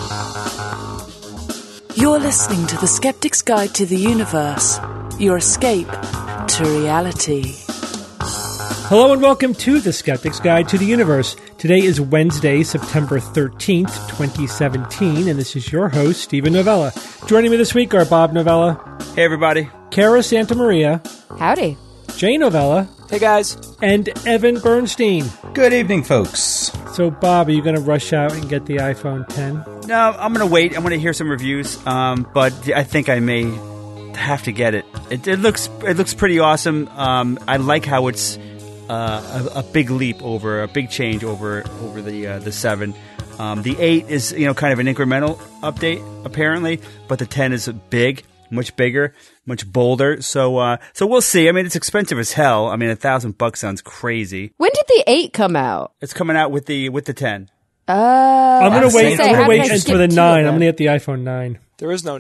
You're listening to The Skeptic's Guide to the Universe, your escape to reality. Hello and welcome to The Skeptic's Guide to the Universe. Today is Wednesday, September 13th, 2017, and this is your host, Stephen Novella. Joining me this week are Bob Novella. Hey, everybody. Cara Santamaria. Howdy. Jay Novella. Hey, guys. And Evan Bernstein. Good evening, folks. So, Bob, are you going to rush out and get the iPhone 10? No, I'm going to wait. I'm going to hear some reviews, but I think I may have to get it. It looks pretty awesome. I like how it's a big leap a big change over the 7. The 8 is kind of an incremental update apparently, but the 10 is big, much bigger, much bolder. So we'll see. I mean, it's expensive as hell. I mean, $1,000 sounds crazy. When did the 8 come out? It's coming out with the 10. I'm going to wait for the 9. I'm going to get the iPhone 9. There is no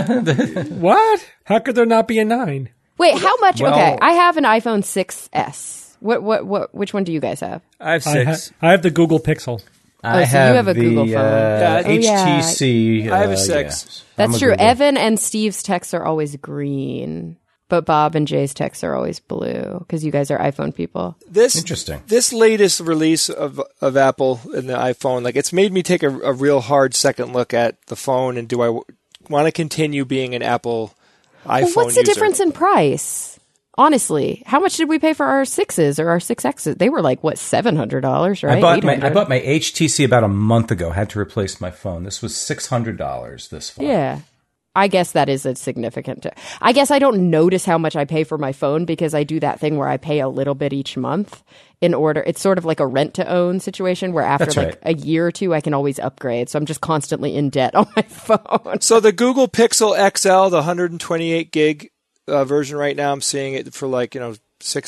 9. What? How could there not be a 9? Wait, how much? Well, okay, I have an iPhone 6S. Which one do you guys have? I have 6. I have the Google Pixel. I so you have a Google phone. HTC. I have a 6. That's true. Evan and Steve's texts are always green, but Bob and Jay's texts are always blue because you guys are iPhone people. Interesting. This latest release of Apple and the iPhone, like, it's made me take a real hard second look at the phone, and do I want to continue being an Apple iPhone Well, what's the user? difference in price? Honestly, how much did we pay for our 6s or our 6Xs? They were like, what, $700, right? I bought my HTC about a month ago. Had to replace my phone. This was $600 this fall. Yeah. I guess that is a significant... I guess I don't notice how much I pay for my phone because I do that thing where I pay a little bit each month in order... It's sort of like a rent-to-own situation where after a year or two, I can always upgrade. So I'm just constantly in debt on my phone. So the Google Pixel XL, the 128 gig version right now, I'm seeing it for $650,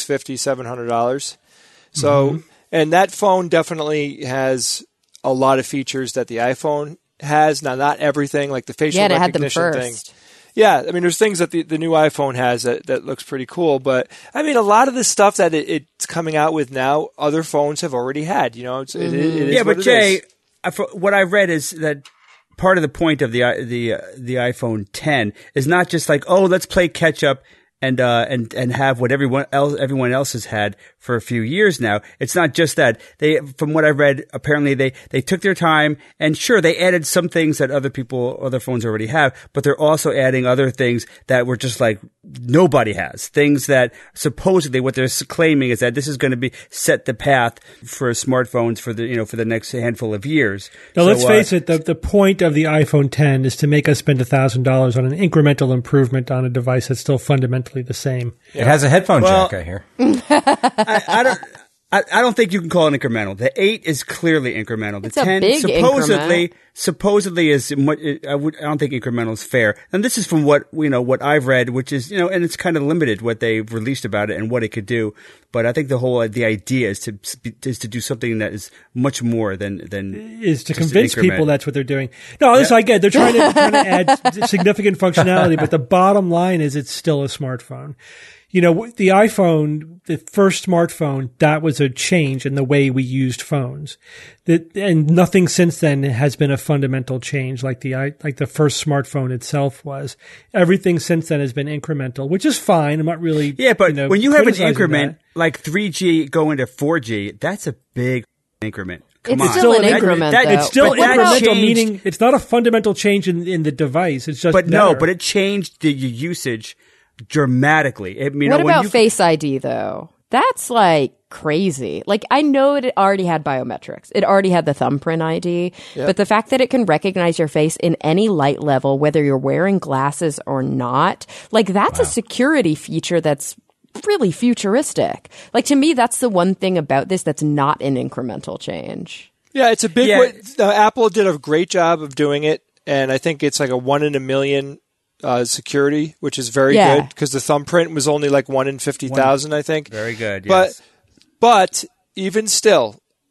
$700. So, and that phone definitely has a lot of features that the iPhone has. Now, not everything, like the facial recognition thing. Yeah, I mean, there's things that the new iPhone has that looks pretty cool. But, I mean, a lot of the stuff that it's coming out with now, other phones have already had. It is but Jay, what I read is that part of the point of the iPhone 10 is not just like, oh, let's play catch up and have what everyone else has had for a few years now. It's not just that. From what I read, apparently they took their time, and sure, they added some things that other phones already have, but they're also adding other things that were just like nobody has. Things that supposedly what they're claiming is that this is going to be set the path for smartphones for the next handful of years. Now, let's face it, the point of the iPhone 10 is to make us spend $1,000 on an incremental improvement on a device that's still fundamentally the same. It has a headphone jack, I hear. I don't think you can call it incremental. The 8 is clearly incremental. The It's a 10 big supposedly is much. I don't think incremental is fair. And this is from what I've read, which is and it's kind of limited what they've released about it and what it could do. But I think the idea is to do something that is much more than is to convince people that's what they're doing. No, this I get. They're trying to add significant functionality, but the bottom line is it's still a smartphone. The iPhone, the first smartphone, that was a change in the way we used phones. And nothing since then has been a fundamental change like the first smartphone itself was. Everything since then has been incremental, which is fine. I'm not really but when you have an increment like 3G going to 4G, that's a big increment. It's still an increment, though. It's still incremental, meaning it's not a fundamental change in the device. It's just but it changed the usage dramatically. What about Face ID, though? That's like crazy. Like, I know it already had biometrics. It already had the thumbprint ID. Yep. But the fact that it can recognize your face in any light level, whether you're wearing glasses or not, like, that's a security feature that's really futuristic. Like, to me, that's the one thing about this that's not an incremental change. Yeah, it's a big Apple did a great job of doing it, and I think it's like a 1 in a million security, which is very good because the thumbprint was only like 1 in 50,000, I think. Very good. Yes. But even still,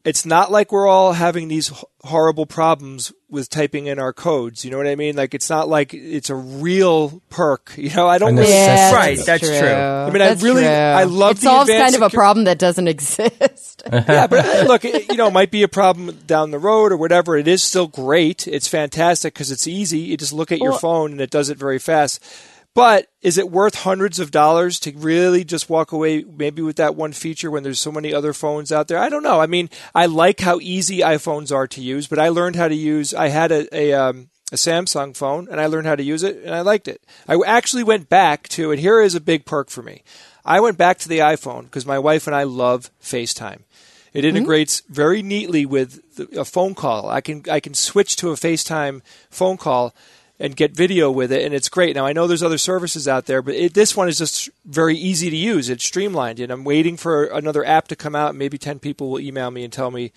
it's not like we're all having these horrible problems with typing in our codes. You know what I mean? Like, it's not like it's a real perk. You know, I don't really. Yeah, right. That's true. I mean, that's I love it the solves advanced kind of a problem that doesn't exist. Yeah, but look, it might be a problem down the road or whatever. It is still great. It's fantastic because it's easy. You just look at your phone and it does it very fast. But is it worth hundreds of dollars to really just walk away maybe with that one feature when there's so many other phones out there? I don't know. I mean, I like how easy iPhones are to use, but I learned how to use. I had a Samsung phone, and I learned how to use it, and I liked it. I actually went back to, and here is a big perk for me. I went back to the iPhone because my wife and I love FaceTime. It integrates very neatly with a phone call. I can switch to a FaceTime phone call and get video with it, and it's great. Now, I know there's other services out there, but this one is just very easy to use. It's streamlined, and I'm waiting for another app to come out. Maybe 10 people will email me and tell me,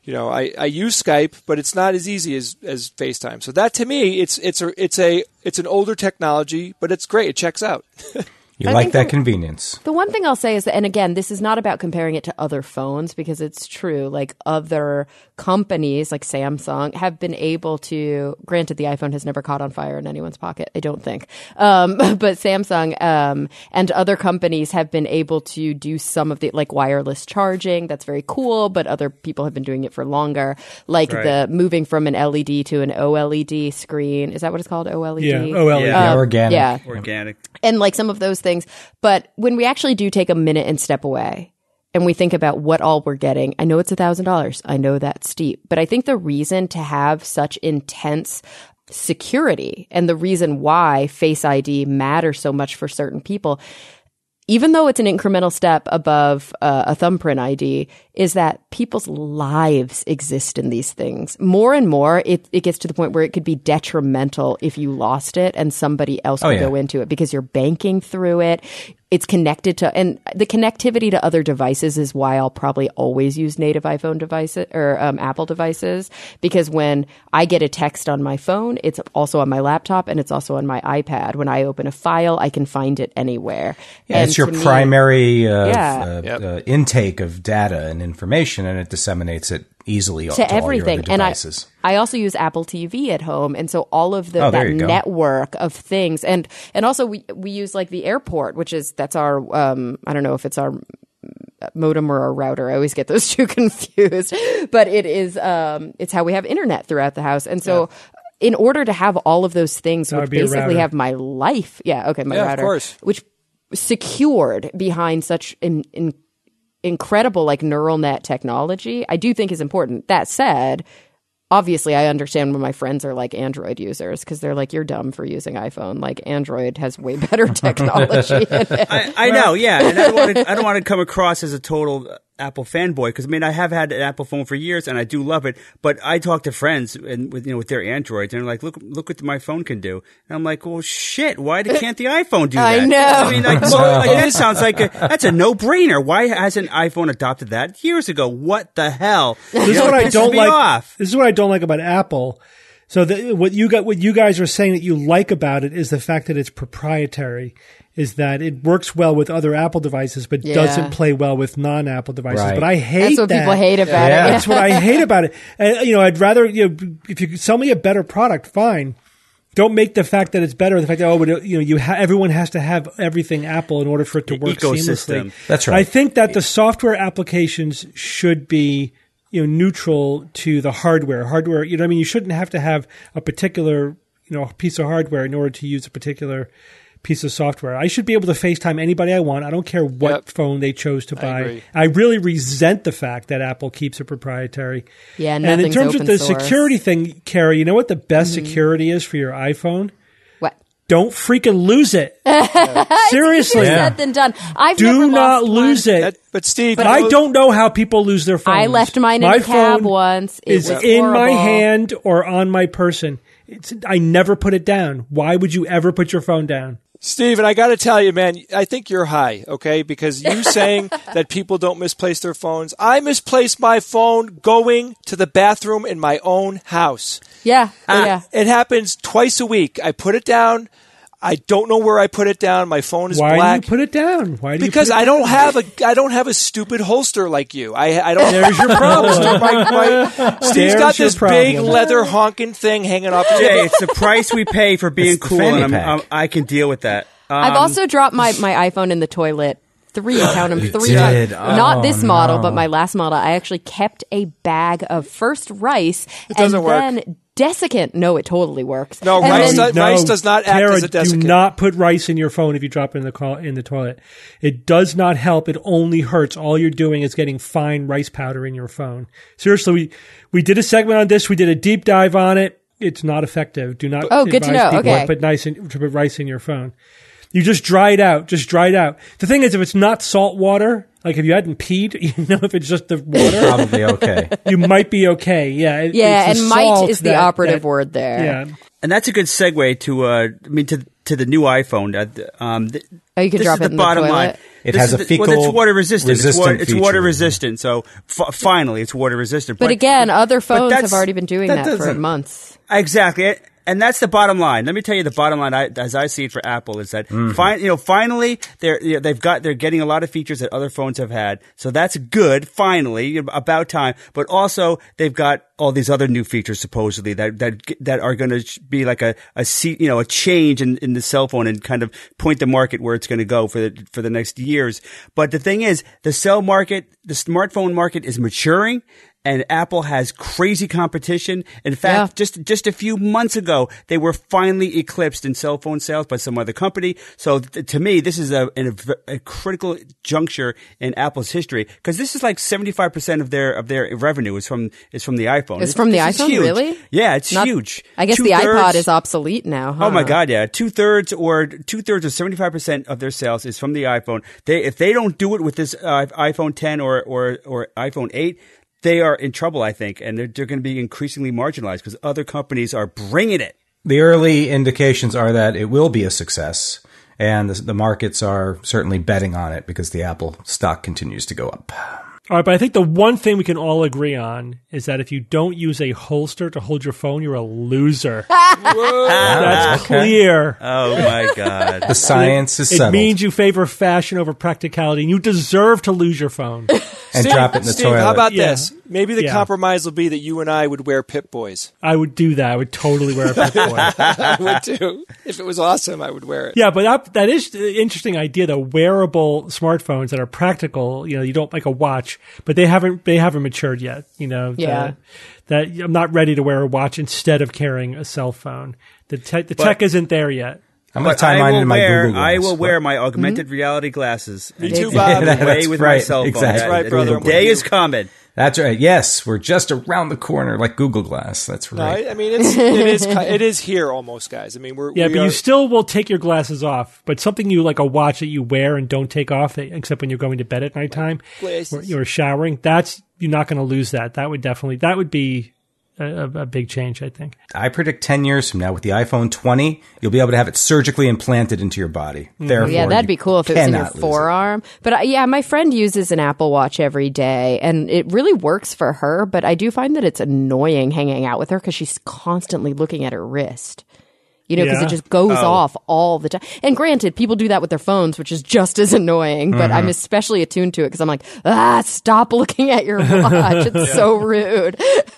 I use Skype, but it's not as easy as FaceTime. So that, to me, it's an older technology, but it's great. It checks out. You like that convenience. The one thing I'll say is that, and again, this is not about comparing it to other phones because it's true. Like other companies like Samsung have been able to, granted the iPhone has never caught on fire in anyone's pocket, I don't think. But Samsung and other companies have been able to do some of the like wireless charging. That's very cool, but other people have been doing it for longer. Like the moving from an LED to an OLED screen. Is that what it's called? OLED? Yeah, OLED. Organic. Yeah. Organic. And like some of those things. But when we actually do take a minute and step away and we think about what all we're getting, I know it's $1,000. I know that's steep. But I think the reason to have such intense security and the reason why Face ID matters so much for certain people, even though it's an incremental step above a thumbprint ID, is that people's lives exist in these things. More and more, it gets to the point where it could be detrimental if you lost it and somebody else would go into it because you're banking through it. It's connected to, and the connectivity to other devices is why I'll probably always use native iPhone devices or Apple devices, because when I get a text on my phone, it's also on my laptop and it's also on my iPad. When I open a file, I can find it anywhere. Yeah, and it's your primary intake of data and information, and it disseminates it easily to everything. All your other devices. And I also use Apple TV at home, and so all of that network of things, and also we use like the airport, that's our I don't know if it's our modem or our router. I always get those two confused, but it is it's how we have internet throughout the house, and so. Yeah. In order to have all of those things, which basically have my life, my router, of course. Which secured behind such incredible like neural net technology, I do think is important. That said, obviously I understand when my friends are like Android users because they're like, you're dumb for using iPhone. Like Android has way better technology in it. I know, yeah. And I don't want to come across as a total Apple fanboy because, I mean, I have had an Apple phone for years and I do love it. But I talk to friends and with their Androids and they're like, look what my phone can do. And I'm like, well, shit, why can't the iPhone do that? I know. I mean, this sounds like that's a no-brainer. Why hasn't iPhone adopted that years ago? What the hell? This is what I don't like. This is what I don't like about Apple. So what you guys are saying that you like about it is the fact that it's proprietary, is that it works well with other Apple devices, but doesn't play well with non-Apple devices. Right. But I hate that. That's what people hate about it. That's what I hate about it. And, I'd rather, if you could sell me a better product, fine. Don't make the fact that it's better the fact that everyone has to have everything Apple in order for it to work seamlessly. That's right. I think that the software applications should be neutral to the hardware. Hardware, you shouldn't have to have a particular piece of hardware in order to use a particular piece of software. I should be able to FaceTime anybody I want. I don't care what phone they chose to buy. I really resent the fact that Apple keeps it proprietary. Yeah, and in terms of the security thing, Carrie, you know what the best security is for your iPhone? What? Don't freaking lose it. Seriously. Said than done. Do not lose it. But Steve, I don't know how people lose their phones. I left mine in a cab once. It was in horrible. my hand or on my person. I never put it down. Why would you ever put your phone down? Steven, I got to tell you, man, I think you're high, okay? Because you saying that people don't misplace their phones. I misplaced my phone going to the bathroom in my own house. Yeah. It happens twice a week. I put it down. I don't know where I put it down. My phone is black. Why do you put it down? Why do because you put it down? I don't have a stupid holster like you. I don't. There's your problem. Steve's got this big leather honking thing hanging off. Jay, it's the price we pay for being cool, and I can deal with that. I've also dropped my iPhone in the toilet. Count them 3 times. Not this model, but my last model. I actually kept a bag of first rice. It doesn't work. Then desiccant. No, it totally works. No, rice does not act Tara, as a desiccant. Do not put rice in your phone if you drop it in the toilet. It does not help. It only hurts. All you're doing is getting fine rice powder in your phone. Seriously, we did a segment on this. We did a deep dive on it. It's not effective. Do not. Good to know. Okay. To put rice in your phone. You just dry it out. The thing is, if it's not salt water, like if you hadn't peed, if it's just the water, probably okay. You might be okay. Yeah. And might is the operative word there. Yeah. And that's a good segue to the new iPhone. You could drop it in the toilet. Line. It has a fecal it's water resistant. It's water feature. resistant. So finally, it's water resistant. But again, other phones have already been doing that for months. Exactly. And that's the bottom line. Let me tell you, the bottom line, as I see it for Apple, is that finally they're getting a lot of features that other phones have had. So that's good. Finally, about time. But also they've got all these other new features supposedly that are going to be like a change in the cell phone and kind of point the market where it's going to go for the next years. But the thing is, the smartphone market is maturing. And Apple has crazy competition. In fact, just a few months ago, they were finally eclipsed in cell phone sales by some other company. So to me, this is a critical juncture in Apple's history, because this is like 75% of their revenue is from the iPhone. It's from the iPhone, huge. Really? Yeah, it's huge. I guess the iPod is obsolete now. Huh? Oh my God, yeah, 2/3 or 75% of their sales is from the iPhone. If they don't do it with this iPhone 10 or iPhone 8. They are in trouble, I think, and they're going to be increasingly marginalized because other companies are bringing it. The early indications are that it will be a success, and the markets are certainly betting on it because the Apple stock continues to go up. All right, but I think the one thing we can all agree on is that if you don't use a holster to hold your phone, you're a loser. That's clear. Oh, my God. The science is settled. It means you favor fashion over practicality, and you deserve to lose your phone. And drop it in the toilet. How about this? Maybe the compromise will be that you and I would wear Pip-Boys. I would do that. I would totally wear a Pip-Boy. I would too. If it was awesome, I would wear it. Yeah, but that is an interesting idea, the wearable smartphones that are practical. You don't like a watch, but they haven't matured yet. That I'm not ready to wear a watch instead of carrying a cell phone. The tech isn't there yet. I'm going to tie mine into my Google Glass. I will wear my augmented reality glasses. Me too, Bob. Away with my cell phone. Exactly. That's right, brother. The day is coming. That's right. Yes, we're just around the corner, like Google Glass. That's right. No, I mean, it is here almost, guys. I mean, you still will take your glasses off, but something like a watch that you wear and don't take off, except when you're going to bed at nighttime, or you're showering. You're not going to lose that. That would be a big change, I think. I predict 10 years from now with the iPhone 20, you'll be able to have it surgically implanted into your body. Therefore, that'd be cool if it was in your forearm. But my friend uses an Apple Watch every day, and it really works for her. But I do find that it's annoying hanging out with her because she's constantly looking at her wrist. Because it just goes off all the time. And granted, people do that with their phones, which is just as annoying, but I'm especially attuned to it because I'm like, stop looking at your watch. It's so rude.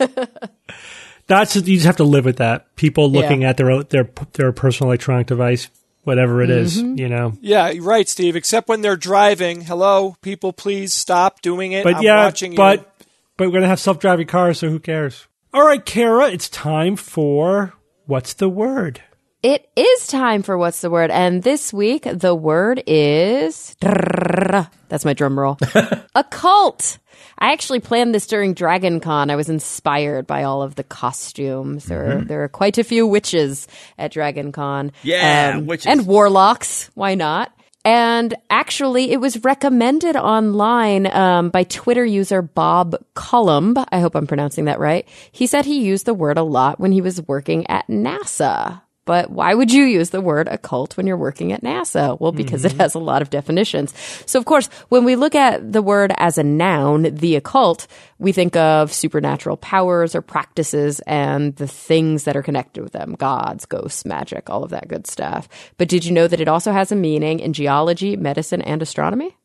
You just have to live with that. People looking at their personal electronic device, whatever it is, Yeah, you're right, Steve. Except when they're driving. Hello, people, please stop doing it. But I'm watching you. But we're going to have self-driving cars, so who cares? All right, Kara, it's time for What's the Word? It is time for What's the Word, and this week the word is... That's my drum roll. Occult. I actually planned this during Dragon Con. I was inspired by all of the costumes. There are quite a few witches at Dragon Con. Yeah, witches. And warlocks. Why not? And actually, it was recommended online by Twitter user Bob Cullum. I hope I'm pronouncing that right. He said he used the word a lot when he was working at NASA. But why would you use the word occult when you're working at NASA? Well, because it has a lot of definitions. So, of course, when we look at the word as a noun, the occult, we think of supernatural powers or practices and the things that are connected with them, gods, ghosts, magic, all of that good stuff. But did you know that it also has a meaning in geology, medicine, and astronomy?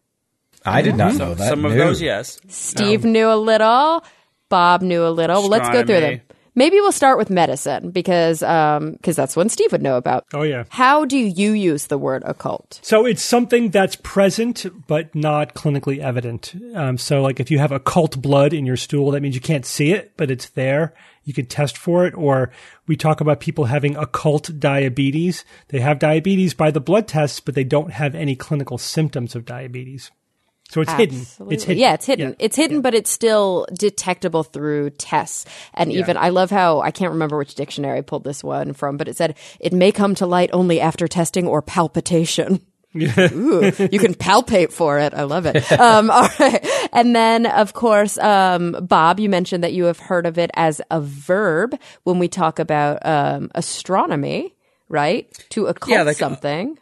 I did not know that. Some of those, yes. Steve knew a little. Bob knew a little. Well, let's go through them. Maybe we'll start with medicine because that's one Steve would know about. Oh, yeah. How do you use the word occult? So it's something that's present but not clinically evident. So like if you have occult blood in your stool, that means you can't see it, but it's there. You can test for it. Or we talk about people having occult diabetes. They have diabetes by the blood tests, but they don't have any clinical symptoms of diabetes. So it's hidden. It's hidden. Yeah, it's hidden. Yeah. It's hidden, but it's still detectable through tests. And even, I love how, I can't remember which dictionary I pulled this one from, but it said, it may come to light only after testing or palpitation. Ooh, you can palpate for it. I love it. All right. And then, of course, Bob, you mentioned that you have heard of it as a verb when we talk about astronomy. Right? To occult something.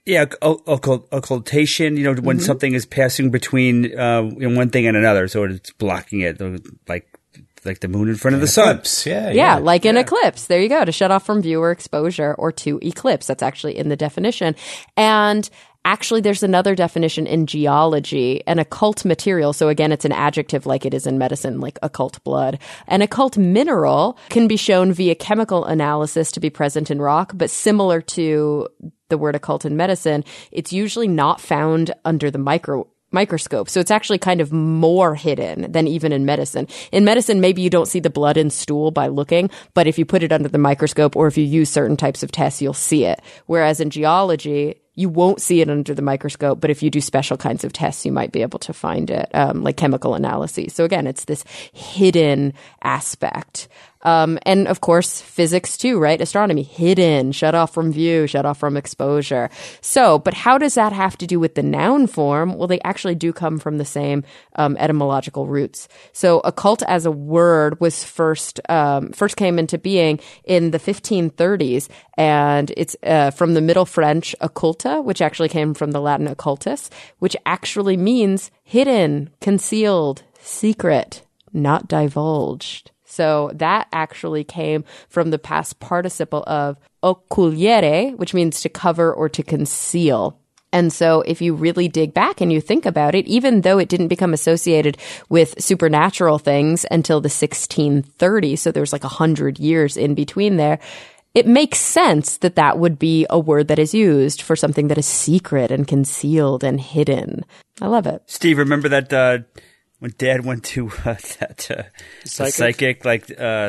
Occultation, when something is passing between one thing and another. So it's blocking it, like the moon in front of the sun. Yeah, like an eclipse. There you go. To shut off from view or exposure or to eclipse. That's actually in the definition. And actually, there's another definition in geology, an occult material. So again, it's an adjective like it is in medicine, like occult blood. An occult mineral can be shown via chemical analysis to be present in rock, but similar to the word occult in medicine, it's usually not found under the microscope. So it's actually kind of more hidden than even in medicine. In medicine, maybe you don't see the blood in stool by looking, but if you put it under the microscope or if you use certain types of tests, you'll see it. Whereas in geology, you won't see it under the microscope, but if you do special kinds of tests, you might be able to find it, like chemical analyses. So again, it's this hidden aspect. And of course, physics too, right? Astronomy, hidden, shut off from view, shut off from exposure. So, but how does that have to do with the noun form? Well, they actually do come from the same etymological roots. So occult as a word was first came into being in the 1530s, and it's from the Middle French occulta, which actually came from the Latin occultus, which actually means hidden, concealed, secret, not divulged. So that actually came from the past participle of occulere, which means to cover or to conceal. And so if you really dig back and you think about it, even though it didn't become associated with supernatural things until the 1630s, so there's like 100 years in between there, it makes sense that that would be a word that is used for something that is secret and concealed and hidden. I love it. Steve, remember that when Dad went to that psychic like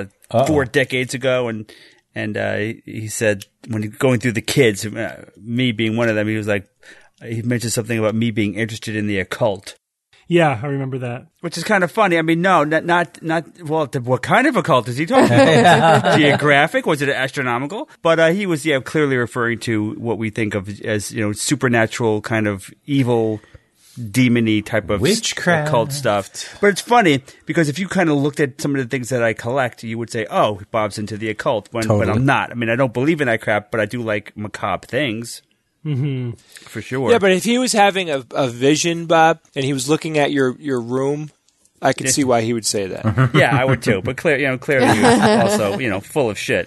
4 decades ago, and he said when going through the kids, me being one of them, he was like, he mentioned something about me being interested in the occult. Yeah, I remember that. Which is kind of funny. I mean, no, not well, what kind of occult is he talking about? Geographic? Was it astronomical? But he was, clearly referring to what we think of as, supernatural kind of evil, demon-y type of witchcraft occult stuff. But it's funny because if you kind of looked at some of the things that I collect, you would say, oh, Bob's into the occult, but I'm not. I mean, I don't believe in that crap, but I do like macabre things. Mm-hmm. For sure. Yeah, but if he was having a vision, Bob, and he was looking at your room, I could see why he would say that. Yeah, I would too. But clearly he was also, full of shit.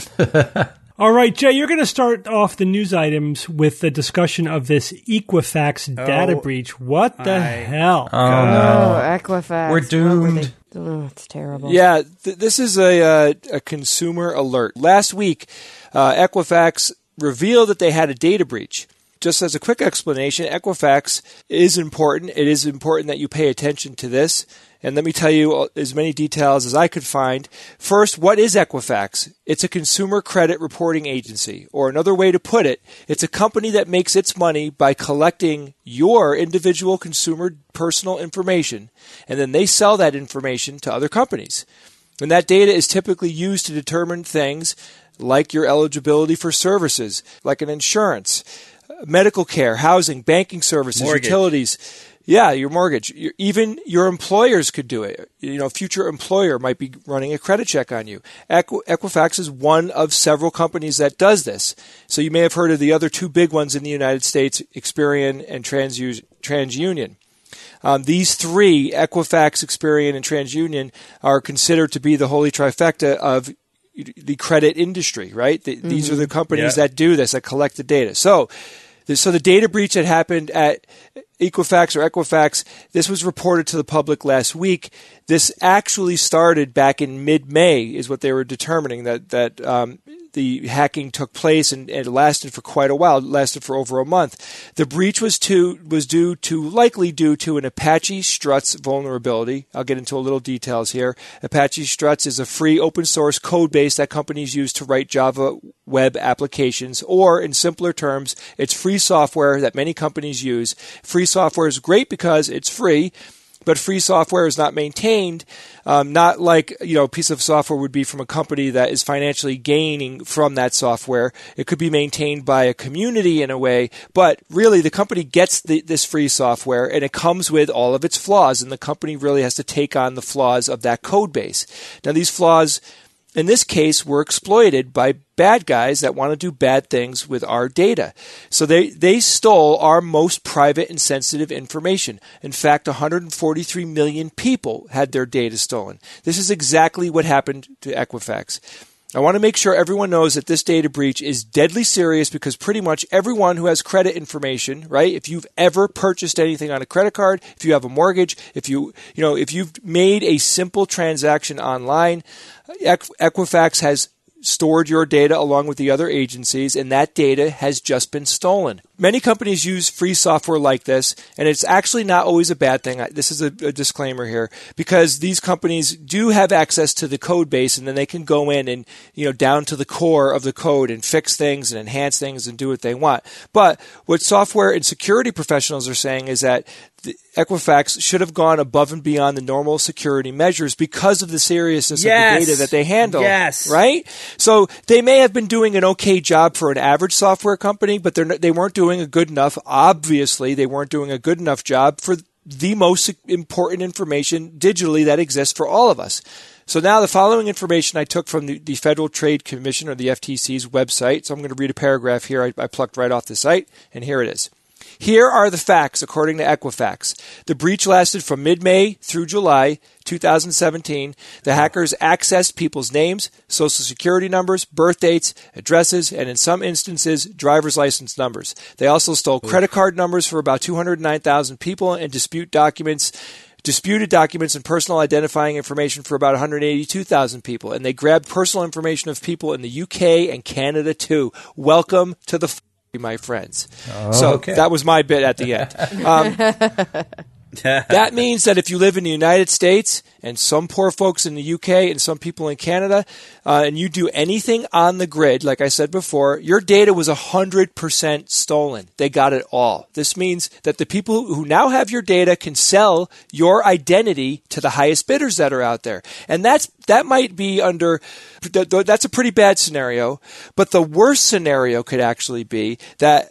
All right, Jay, you're going to start off the news items with the discussion of this Equifax data breach. What the hell? Oh, Equifax. We're doomed. Oh, it's terrible. Yeah, this is a consumer alert. Last week, Equifax revealed that they had a data breach. Just as a quick explanation, Equifax is important. It is important that you pay attention to this. And let me tell you as many details as I could find. First, what is Equifax? It's a consumer credit reporting agency. Or another way to put it, it's a company that makes its money by collecting your individual consumer personal information. And then they sell that information to other companies. And that data is typically used to determine things like your eligibility for services, like an insurance, medical care, housing, banking services, mortgage, utilities, Yeah, your mortgage. Even your employers could do it. Future employer might be running a credit check on you. Equifax is one of several companies that does this. So you may have heard of the other two big ones in the United States, Experian and TransUnion. These three, Equifax, Experian, and TransUnion, are considered to be the holy trifecta of the credit industry, right? These are the companies that do this, that collect the data. So the data breach that happened at Equifax, this was reported to the public last week. This actually started back in mid-May, is what they were determining, that the hacking took place, and it lasted for quite a while. It lasted for over a month. The breach was likely due to an Apache Struts vulnerability. I'll get into a little details here. Apache Struts is a free open source code base that companies use to write Java web applications, or in simpler terms, it's free software that many companies use. Free software is great because it's free, but free software is not maintained, not like a piece of software would be from a company that is financially gaining from that software. It could be maintained by a community in a way, but really the company gets this free software and it comes with all of its flaws, and the company really has to take on the flaws of that code base. Now, these flaws, in this case, were exploited by bad guys that want to do bad things with our data. So they stole our most private and sensitive information. In fact, 143 million people had their data stolen. This is exactly what happened to Equifax. I want to make sure everyone knows that this data breach is deadly serious, because pretty much everyone who has credit information, right? If you've ever purchased anything on a credit card, if you have a mortgage, if you've made a simple transaction online, Equifax has stored your data along with the other agencies, and that data has just been stolen. Many companies use free software like this, and it's actually not always a bad thing. This is a disclaimer here, because these companies do have access to the code base, and then they can go in and, down to the core of the code and fix things and enhance things and do what they want. But what software and security professionals are saying is that Equifax should have gone above and beyond the normal security measures because of the seriousness of the data that they handle. Yes. Right? So they may have been doing an okay job for an average software company, but they weren't doing a good enough. Obviously, they weren't doing a good enough job for the most important information digitally that exists for all of us. So now the following information I took from the Federal Trade Commission, or the FTC's website. So I'm going to read a paragraph here I plucked right off the site, and here it is. Here are the facts according to Equifax. The breach lasted from mid-May through July 2017. The hackers accessed people's names, social security numbers, birth dates, addresses, and in some instances, driver's license numbers. They also stole credit card numbers for about 209,000 people and disputed documents and personal identifying information for about 182,000 people. And they grabbed personal information of people in the UK and Canada too. Welcome to the my friends. That was my bit at the end. That means that if you live in the United States, and some poor folks in the UK and some people in Canada, and you do anything on the grid, like I said before, your data was 100% stolen. They got it all. This means that the people who now have your data can sell your identity to the highest bidders that are out there. And that might be that's a pretty bad scenario. But the worst scenario could actually be that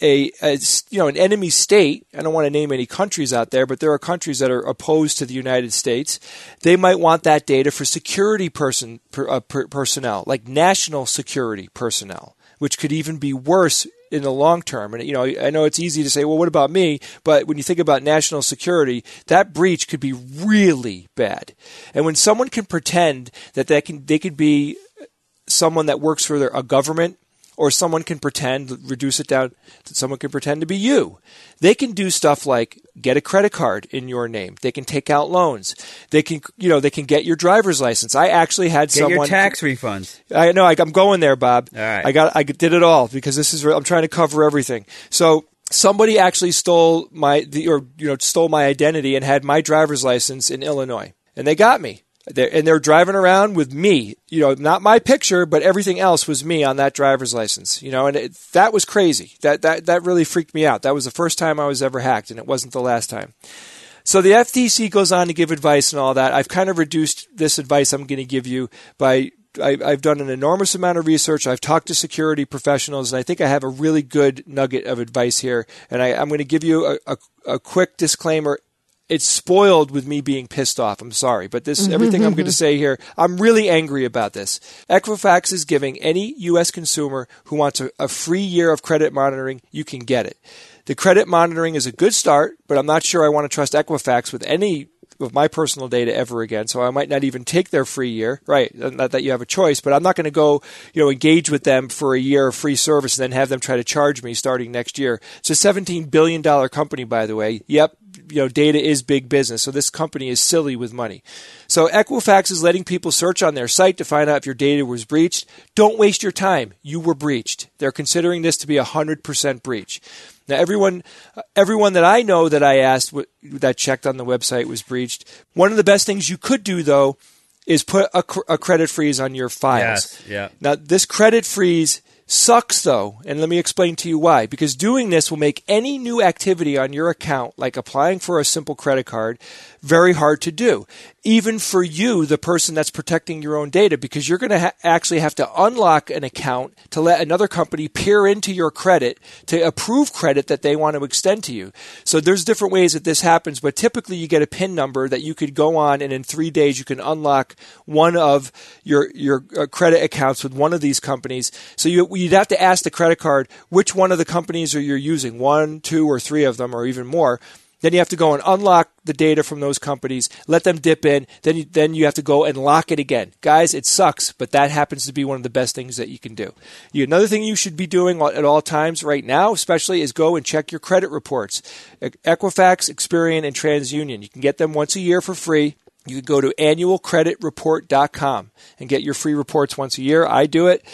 an enemy state, I don't want to name any countries out there, but there are countries that are opposed to the United States. They might want that data for security personnel, like national security personnel, which could even be worse in the long term. And I know it's easy to say, well, what about me? But when you think about national security, that breach could be really bad. And when someone can pretend that they could be someone that works for a government, or someone can reduce it down, that someone can pretend to be you. They can do stuff like get a credit card in your name. They can take out loans. They can get your driver's license. I actually had someone get your tax refunds. I know. I'm going there, Bob. All right. I did it all because I'm trying to cover everything. So somebody actually stole my identity and had my driver's license in Illinois, and they got me. They're driving around with me, not my picture, but everything else was me on that driver's license, and that was crazy. That really freaked me out. That was the first time I was ever hacked, and it wasn't the last time. So the FTC goes on to give advice and all that. I've kind of reduced this advice I'm going to give you by I've done an enormous amount of research. I've talked to security professionals, and I think I have a really good nugget of advice here. And I'm going to give you a quick disclaimer. It's spoiled with me being pissed off. I'm sorry, but everything I'm going to say here, I'm really angry about this. Equifax is giving any U.S. consumer who wants a free year of credit monitoring, you can get it. The credit monitoring is a good start, but I'm not sure I want to trust Equifax with any of my personal data ever again, so I might not even take their free year. Right, not that you have a choice, but I'm not going to go, engage with them for a year of free service and then have them try to charge me starting next year. It's a $17 billion company, by the way. Yep, data is big business, so this company is silly with money. So Equifax is letting people search on their site to find out if your data was breached. Don't waste your time. You were breached. They're considering this to be 100% breach. Now, everyone that I know that I asked that checked on the website was breached. One of the best things you could do, though, is put a credit freeze on your files. Yes, yeah. Now, this credit freeze sucks, though, and let me explain to you why. Because doing this will make any new activity on your account, like applying for a simple credit card, very hard to do. Even for you, the person that's protecting your own data, because you're going to actually have to unlock an account to let another company peer into your credit to approve credit that they want to extend to you. So there's different ways that this happens, but typically you get a PIN number that you could go on, and in 3 days you can unlock one of your credit accounts with one of these companies. So you'd have to ask the credit card which one of the companies are you using, 1, 2, or 3 of them, or even more. Then you have to go and unlock the data from those companies, let them dip in, then you have to go and lock it again. Guys, it sucks, but that happens to be one of the best things that you can do. Another thing you should be doing at all times right now, especially, is go and check your credit reports. Equifax, Experian, and TransUnion. You can get them once a year for free. You can go to annualcreditreport.com and get your free reports once a year. I do it.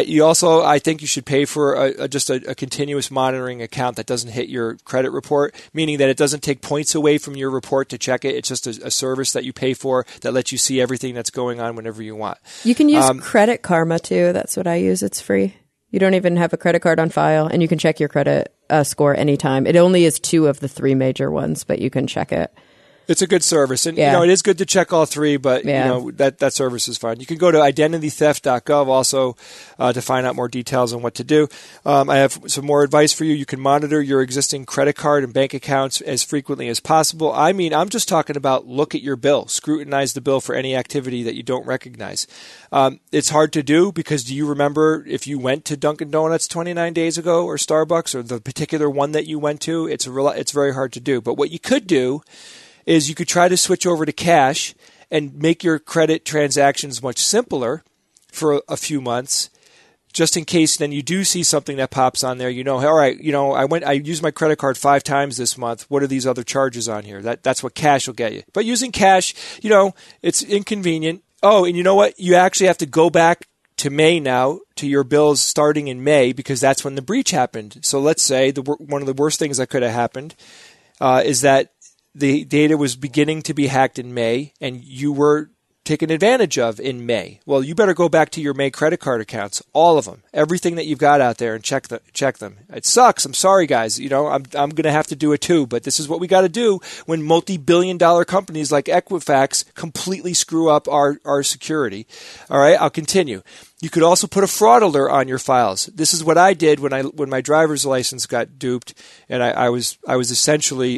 I think you should pay for just a continuous monitoring account that doesn't hit your credit report, meaning that it doesn't take points away from your report to check it. It's just a service that you pay for that lets you see everything that's going on whenever you want. You can use Credit Karma too. That's what I use. It's free. You don't even have a credit card on file, and you can check your credit score anytime. It only is 2 of the 3 major ones, but you can check it. It's a good service. And, it is good to check all 3, but, that service is fine. You can go to identitytheft.gov also to find out more details on what to do. I have some more advice for you. You can monitor your existing credit card and bank accounts as frequently as possible. I'm just talking about look at your bill. Scrutinize the bill for any activity that you don't recognize. It's hard to do because do you remember if you went to Dunkin' Donuts 29 days ago or Starbucks or the particular one that you went to? It's very hard to do. But what you could do is you could try to switch over to cash and make your credit transactions much simpler for a few months, just in case then you do see something that pops on there. All right, I used my credit card 5 times this month. What are these other charges on here? That's what cash will get you. But using cash, it's inconvenient. Oh, and you know what? You actually have to go back to May now, to your bills starting in May, because that's when the breach happened. So let's say one of the worst things that could have happened is that the data was beginning to be hacked in May, and you were taken advantage of in May. Well, you better go back to your May credit card accounts, all of them, everything that you've got out there, and check them. It sucks. I'm sorry, guys. I'm going to have to do it too, but this is what we got to do when multi-billion-dollar companies like Equifax completely screw up our security. All right, I'll continue. You could also put a fraud alert on your files. This is what I did when my driver's license got duped, and I essentially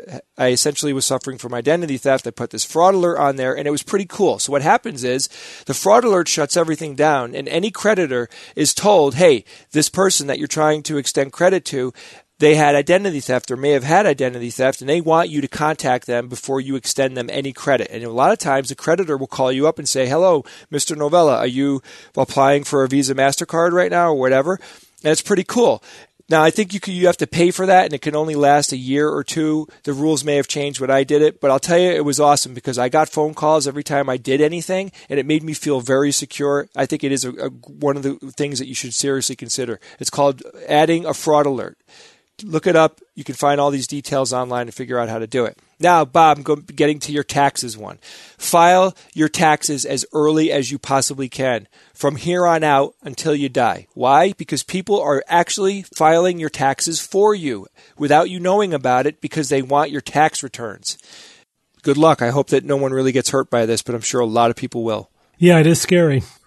was suffering from identity theft. I put this fraud alert on there, and it was pretty cool. So what happens is the fraud alert shuts everything down, and any creditor is told, hey, this person that you're trying to extend credit to, they had identity theft or may have had identity theft, and they want you to contact them before you extend them any credit. And a lot of times the creditor will call you up and say, hello, Mr. Novella, are you applying for a Visa MasterCard right now or whatever? And it's pretty cool. Now, I think you have to pay for that, and it can only last a year or 2. The rules may have changed when I did it, but I'll tell you, it was awesome because I got phone calls every time I did anything, and it made me feel very secure. I think it is one of the things that you should seriously consider. It's called adding a fraud alert. Look it up. You can find all these details online and figure out how to do it. Now, Bob, I'm getting to your taxes one. File your taxes as early as you possibly can from here on out until you die. Why? Because people are actually filing your taxes for you without you knowing about it because they want your tax returns. Good luck. I hope that no one really gets hurt by this, but I'm sure a lot of people will. Yeah, it is scary.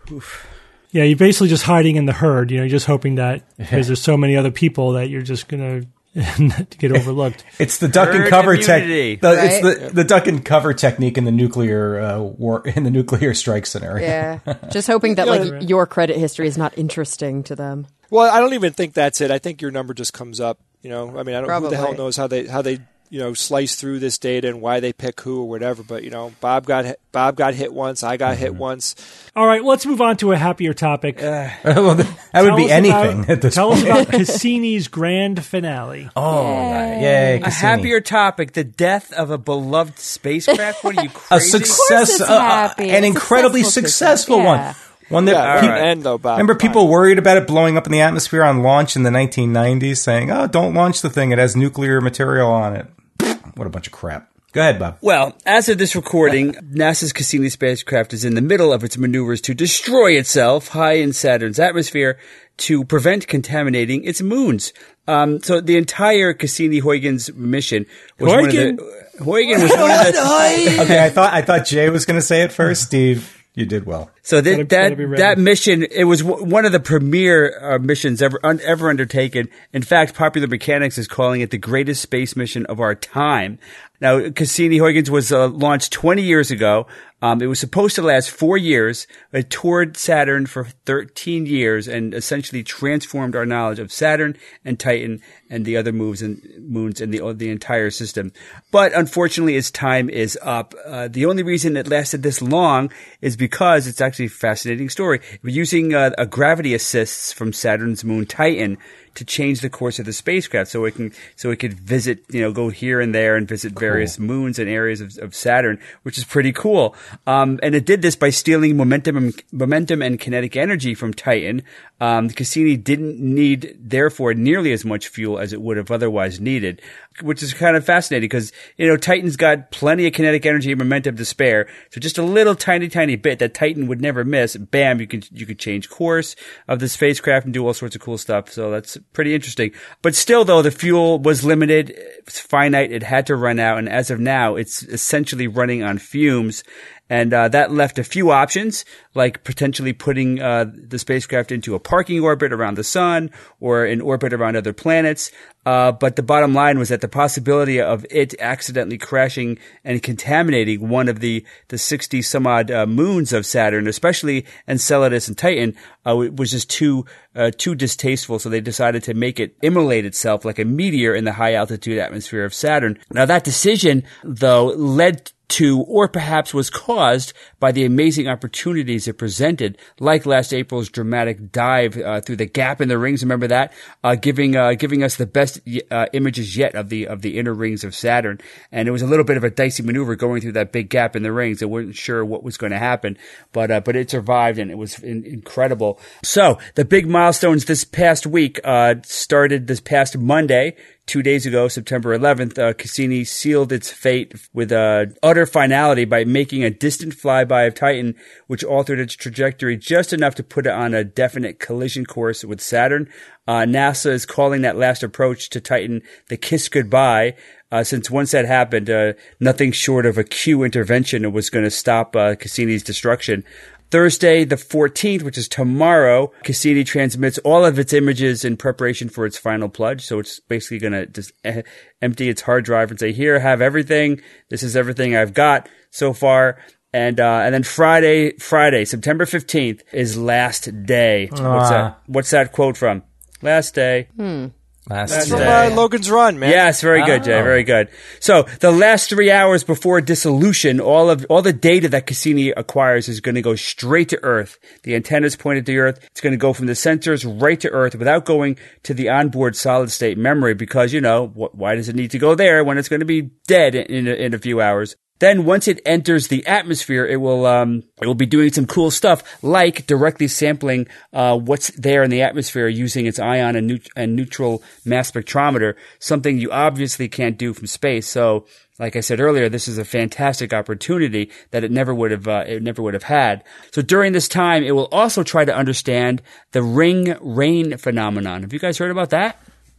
Yeah, you're basically just hiding in the herd. You're just hoping that because there's so many other people that you're just going to get overlooked. It's the duck and cover technique. Right? It's the duck and cover technique in the nuclear war, in the nuclear strike scenario. Yeah, just hoping that your credit history is not interesting to them. Well, I don't even think that's it. I think your number just comes up. I mean, I don't. Probably. Who the hell knows how they slice through this data and why they pick who or whatever. But Bob got hit once. I got hit once. All right, let's move on to a happier topic. Well, that would be anything at this Tell point. us about Cassini's grand finale. Oh, yay! A Cassini. happier topic: the death of a beloved spacecraft. What are you A crazy? success, it's happy. an A incredibly successful successful yeah. one that All right. End though, Bob. Remember, people worried about it blowing up in the atmosphere on launch in the 1990s, saying, "Oh, don't launch the thing; it has nuclear material on it." What a bunch of crap. Go ahead, Bob. Well, as of this recording, NASA's Cassini spacecraft is in the middle of its maneuvers to destroy itself high in Saturn's atmosphere to prevent contaminating its moons. So the entire Cassini-Huygens mission was Huygens was one of the... Okay, I thought Jay was going to say it first. Steve, you did well. So Gotta be ready. that mission, it was one of the premier missions ever undertaken. In fact, Popular Mechanics is calling it the greatest space mission of our time. Now, Cassini-Huygens was launched 20 years ago. It was supposed to last 4 years. It toured Saturn for 13 years and essentially transformed our knowledge of Saturn and Titan and the other moons in the entire system. But unfortunately, its time is up. The only reason it lasted this long is because it's actually a fascinating story. We're using a gravity assists from Saturn's moon Titan to change the course of the spacecraft so it could visit, go here and there and visit various moons and areas of Saturn, which is pretty cool. And it did this by stealing momentum and kinetic energy from Titan. Cassini didn't need, therefore, nearly as much fuel as it would have otherwise needed, which is kind of fascinating because, Titan's got plenty of kinetic energy and momentum to spare. So just a little tiny bit that Titan would never miss. Bam, you could change course of the spacecraft and do all sorts of cool stuff. So that's pretty interesting. But still, though, the fuel was limited. It's finite. It had to run out. And as of now, it's essentially running on fumes. And that left a few options, like potentially putting the spacecraft into a parking orbit around the sun or an orbit around other planets. But the bottom line was that the possibility of it accidentally crashing and contaminating one of the 60 some odd moons of Saturn, especially Enceladus and Titan, was just too distasteful. So they decided to make it immolate itself like a meteor in the high altitude atmosphere of Saturn. Now that decision, though, led to, or perhaps was caused by the amazing opportunities it presented, like last April's dramatic dive through the gap in the rings. Remember that, giving us the best images yet of the inner rings of Saturn. And it was a little bit of a dicey maneuver going through that big gap in the rings. They weren't sure what was going to happen, but it survived, and it was incredible. So the big milestones this past week started this past Monday. 2 days ago, September 11th, Cassini sealed its fate with utter finality by making a distant flyby of Titan, which altered its trajectory just enough to put it on a definite collision course with Saturn. NASA is calling that last approach to Titan the kiss goodbye, since once that happened, nothing short of a Q intervention was going to stop Cassini's destruction. Thursday, the 14th, which is tomorrow, Cassini transmits all of its images in preparation for its final plunge. So it's basically going to just empty its hard drive and say, here, have everything. This is everything I've got so far. And then Friday, September 15th is last day. What's that quote from? Last day. That's from Logan's Run, man. Yes, very good, Jay. Very good. So the last 3 hours before dissolution, all the data that Cassini acquires is going to go straight to Earth. The antenna's pointed to Earth. It's going to go from the sensors right to Earth without going to the onboard solid state memory because, why does it need to go there when it's going to be dead in a few hours? Then once it enters the atmosphere, it will be doing some cool stuff like directly sampling what's there in the atmosphere using its ion and neutral mass spectrometer, something you obviously can't do from space. So, like I said earlier, this is a fantastic opportunity that it never would have had. So during this time, it will also try to understand the ring rain phenomenon. Have you guys heard about that?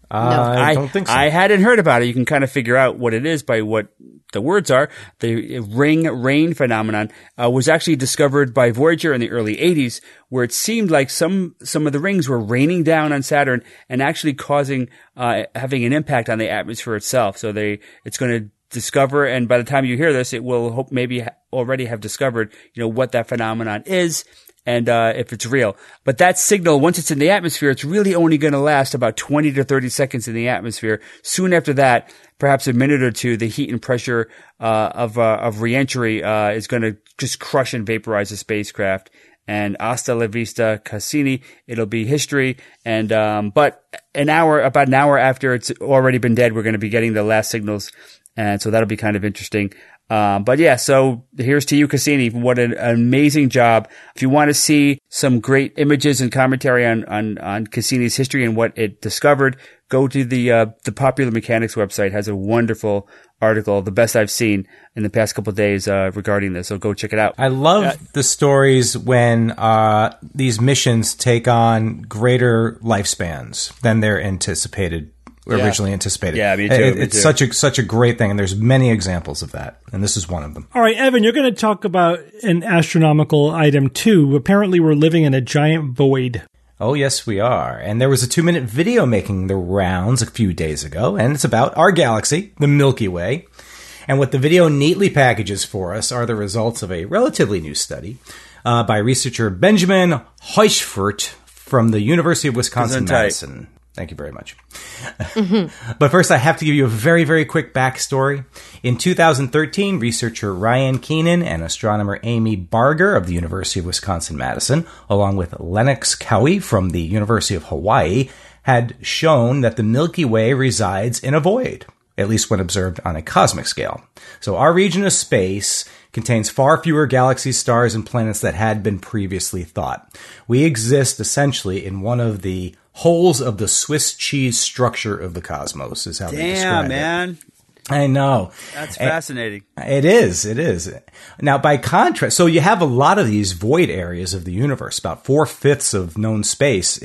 I don't think so. I hadn't heard about it. You can kind of figure out what it is by what the words are. The ring rain phenomenon was actually discovered by Voyager in the early 80s, where it seemed like some of the rings were raining down on Saturn and actually causing having an impact on the atmosphere itself. So it's going to discover, and by the time you hear this, it will maybe already have discovered, what that phenomenon is. And if it's real. But that signal, once it's in the atmosphere, it's really only going to last about 20 to 30 seconds in the atmosphere. Soon after that, perhaps a minute or two, the heat and pressure of reentry is going to just crush and vaporize the spacecraft. And hasta la vista, Cassini. It'll be history. And but about an hour after it's already been dead, we're going to be getting the last signals. And so that'll be kind of interesting. But yeah, so here's to you, Cassini. What an amazing job. If you want to see some great images and commentary on Cassini's history and what it discovered, go to the Popular Mechanics website. It has a wonderful article, the best I've seen in the past couple of days, regarding this. So go check it out. I love the stories when, these missions take on greater lifespans than they're originally anticipated. Yeah, me too. It's such a great thing, and there's many examples of that, and this is one of them. All right, Evan, you're going to talk about an astronomical item too. Apparently, we're living in a giant void. Oh, yes, we are. And there was a 2-minute video making the rounds a few days ago, and it's about our galaxy, the Milky Way. And what the video neatly packages for us are the results of a relatively new study by researcher Benjamin Huysfert from the University of Wisconsin-Madison. Thank you very much. But first, I have to give you a very, very quick backstory. In 2013, researcher Ryan Keenan and astronomer Amy Barger of the University of Wisconsin-Madison, along with Lennox Cowie from the University of Hawaii, had shown that the Milky Way resides in a void, at least when observed on a cosmic scale. So our region of space contains far fewer galaxies, stars, and planets that had been previously thought. We exist essentially in one of the holes of the Swiss cheese structure of the cosmos, is how they describe it. Man. I know. That's fascinating. It is. Now, by contrast, so you have a lot of these void areas of the universe. About 4/5 of known space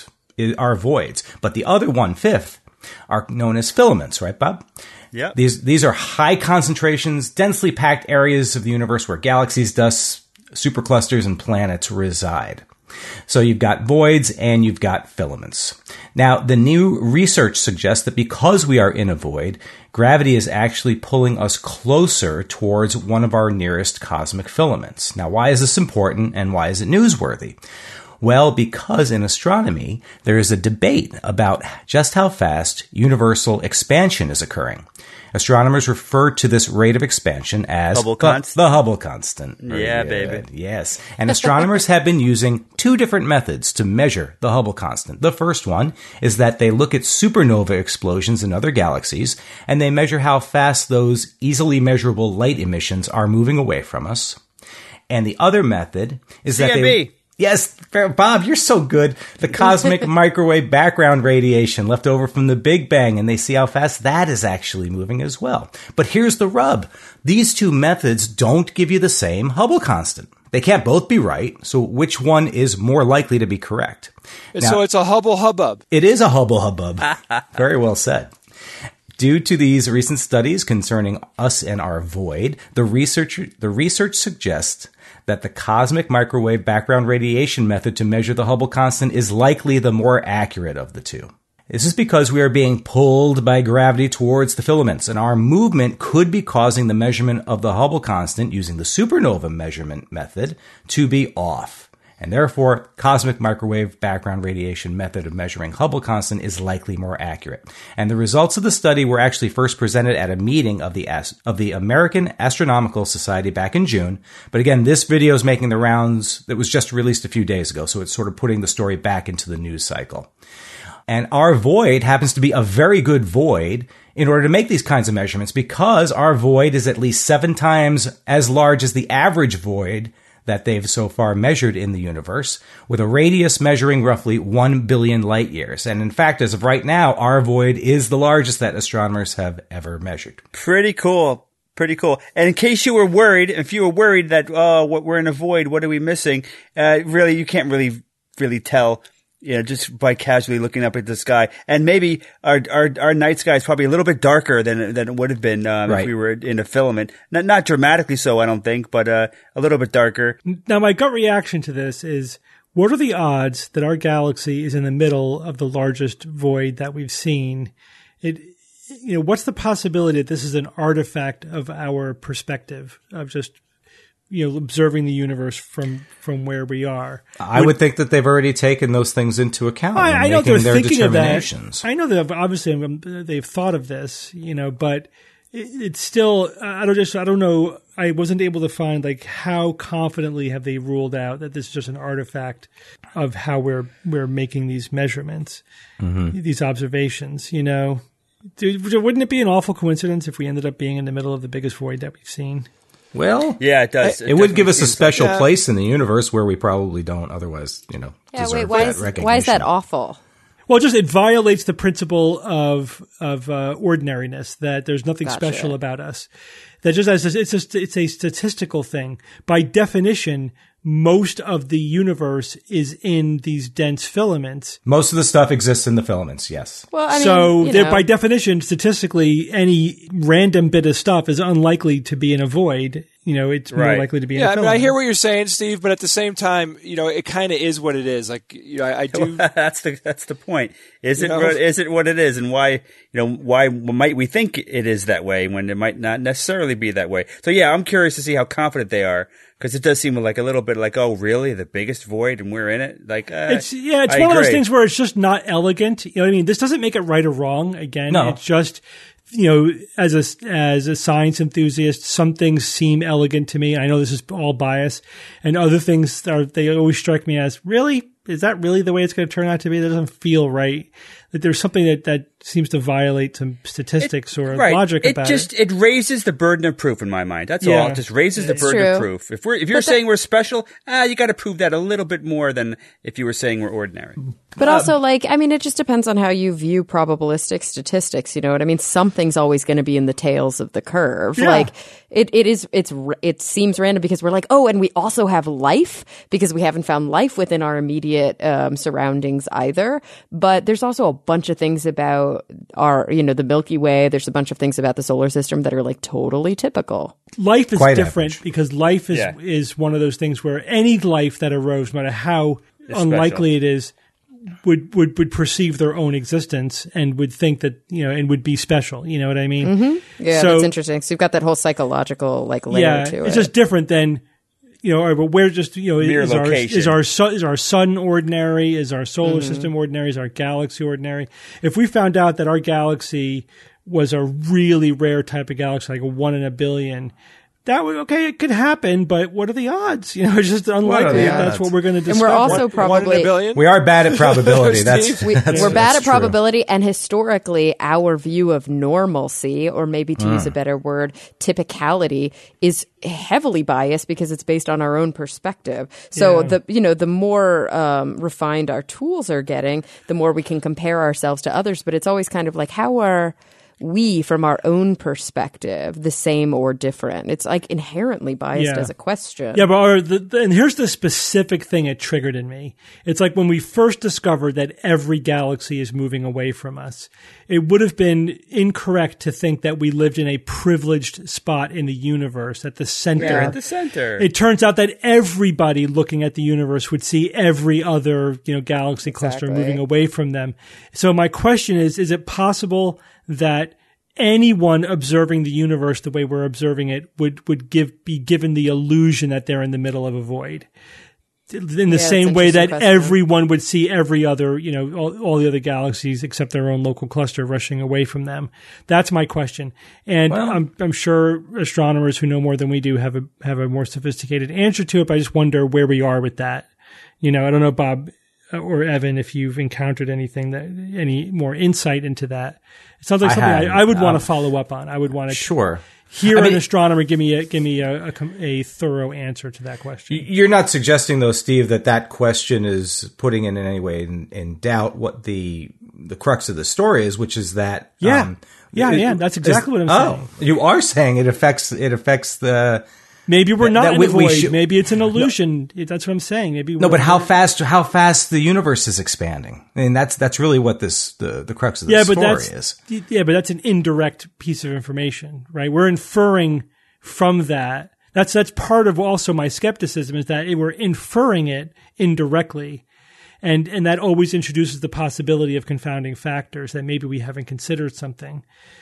are voids, but the other 1/5 are known as filaments, right, Bob? Yeah. These are high concentrations, densely packed areas of the universe where galaxies, dust, superclusters, and planets reside. So you've got voids and you've got filaments. Now, the new research suggests that because we are in a void, gravity is actually pulling us closer towards one of our nearest cosmic filaments. Now, why is this important and why is it newsworthy? Well, because in astronomy, there is a debate about just how fast universal expansion is occurring. Astronomers refer to this rate of expansion as the Hubble constant. Yeah, baby. Yes. And astronomers have been using 2 different methods to measure the Hubble constant. The first one is that they look at supernova explosions in other galaxies, and they measure how fast those easily measurable light emissions are moving away from us. And the other method is that they... Yes, Bob, you're so good. The cosmic microwave background radiation left over from the Big Bang, and they see how fast that is actually moving as well. But here's the rub. These 2 methods don't give you the same Hubble constant. They can't both be right, so which one is more likely to be correct? So it's a Hubble hubbub. It is a Hubble hubbub. Very well said. Due to these recent studies concerning us and our void, the research suggests that the cosmic microwave background radiation method to measure the Hubble constant is likely the more accurate of the 2. This is because we are being pulled by gravity towards the filaments, and our movement could be causing the measurement of the Hubble constant using the supernova measurement method to be off. And therefore, cosmic microwave background radiation method of measuring Hubble constant is likely more accurate. And the results of the study were actually first presented at a meeting of the American Astronomical Society back in June. But again, this video is making the rounds that was just released a few days ago, so it's sort of putting the story back into the news cycle. And our void happens to be a very good void in order to make these kinds of measurements because our void is at least 7 times as large as the average void that they've so far measured in the universe, with a radius measuring roughly 1 billion light years. And in fact, as of right now, our void is the largest that astronomers have ever measured. Pretty cool. And in case you were worried, if you were worried that, we're in a void, what are we missing? Really, you can't really tell just by casually looking up at the sky. And maybe our night sky is probably a little bit darker than it would have been if we were in a filament. Not dramatically so, I don't think, but a little bit darker. Now, my gut reaction to this is, what are the odds that our galaxy is in the middle of the largest void that we've seen? What's the possibility that this is an artifact of our perspective of just observing the universe from where we are? I would think that they've already taken those things into account. I know they're thinking of that. I know that obviously they've thought of this, but it's still, I don't know. I wasn't able to find how confidently have they ruled out that this is just an artifact of how we're making these measurements, these observations. Wouldn't it be an awful coincidence if we ended up being in the middle of the biggest void that we've seen? Well, yeah, it does. It would give us a special place in the universe where we probably don't otherwise, deserve why is that awful? Well, it violates the principle of ordinariness, that there's nothing special about us. That just it's a statistical thing. By definition, most of the universe is in these dense filaments. Most of the stuff exists in the filaments, yes. Well, by definition, statistically, any random bit of stuff is unlikely to be in a void. It's more likely to be in a filament. I hear what you're saying, Steve, but at the same time, it kind of is what it is. I do. That's the point. Is it what it is, and why? Why might we think it is that way when it might not necessarily be that way? So yeah, I'm curious to see how confident they are, because it does seem like a little bit like, oh, really, the biggest void, and we're in it. It's one of those things where it's just not elegant. This doesn't make it right or wrong. Again, it's just. As a science enthusiast, some things seem elegant to me. I know this is all bias, and other things they always strike me as, really? Is that really the way it's going to turn out to be? That doesn't feel right. That there's something that seems to violate some statistics or logic about it. It raises the burden of proof in my mind. That's all. It just raises the burden of proof. If you're saying we're special, you got to prove that a little bit more than if you were saying we're ordinary. But also, it just depends on how you view probabilistic statistics. You know what I mean? Something's always going to be in the tails of the curve. Yeah. It seems random because we're like, oh, and we also have life, because we haven't found life within our immediate surroundings either. But there's also a bunch of things about the Milky Way. There's a bunch of things about the solar system that are totally typical. Life is different because life is one of those things where any life that arose, no matter how unlikely it is, would perceive their own existence and would think that, and would be special. You know what I mean? Mm-hmm. Yeah, that's interesting. So you've got that whole psychological layer to it. It's just different than, but we're just, is our sun ordinary? Is our solar system ordinary? Is our galaxy ordinary? If we found out that our galaxy was a really rare type of galaxy, like a 1 in a billion, it could happen, but what are the odds? It's just unlikely that's what we're going to discover. And we're also probably 1 in a billion? We are bad at probability. We're bad at probability, and historically, our view of normalcy, or maybe to use a better word, typicality, is heavily biased because it's based on our own perspective. So the more refined our tools are getting, the more we can compare ourselves to others. But it's always kind of like, how are we, from our own perspective, the same or different? It's inherently biased as a question. Yeah, but and here's the specific thing it triggered in me. It's like when we first discovered that every galaxy is moving away from us, it would have been incorrect to think that we lived in a privileged spot in the universe at the center. Yeah, at the center. It turns out that everybody looking at the universe would see every other, galaxy cluster moving away from them. So my question is it possible that anyone observing the universe the way we're observing it would be given the illusion that they're in the middle of a void? In the same way that everyone would see every other, all the other galaxies except their own local cluster rushing away from them. That's my question. And I'm sure astronomers who know more than we do have a more sophisticated answer to it, but I just wonder where we are with that. I don't know, Bob or Evan, if you've encountered any more insight into that. It sounds like something I would want to follow up on. I would want to hear an astronomer give me a thorough answer to that question. You're not suggesting, though, Steve, that question is putting in any way in doubt what the crux of the story is, which is that that's exactly what I'm saying. You are saying it affects Maybe we're not in a void. Maybe it's an illusion. No. That's what I'm saying. Maybe no. But how fast the universe is expanding? I mean, that's really what the crux of the story is. Yeah, but that's an indirect piece of information, right? We're inferring from that. That's part of also my skepticism, is that we're inferring it indirectly. And that always introduces the possibility of confounding factors, that maybe we haven't considered something.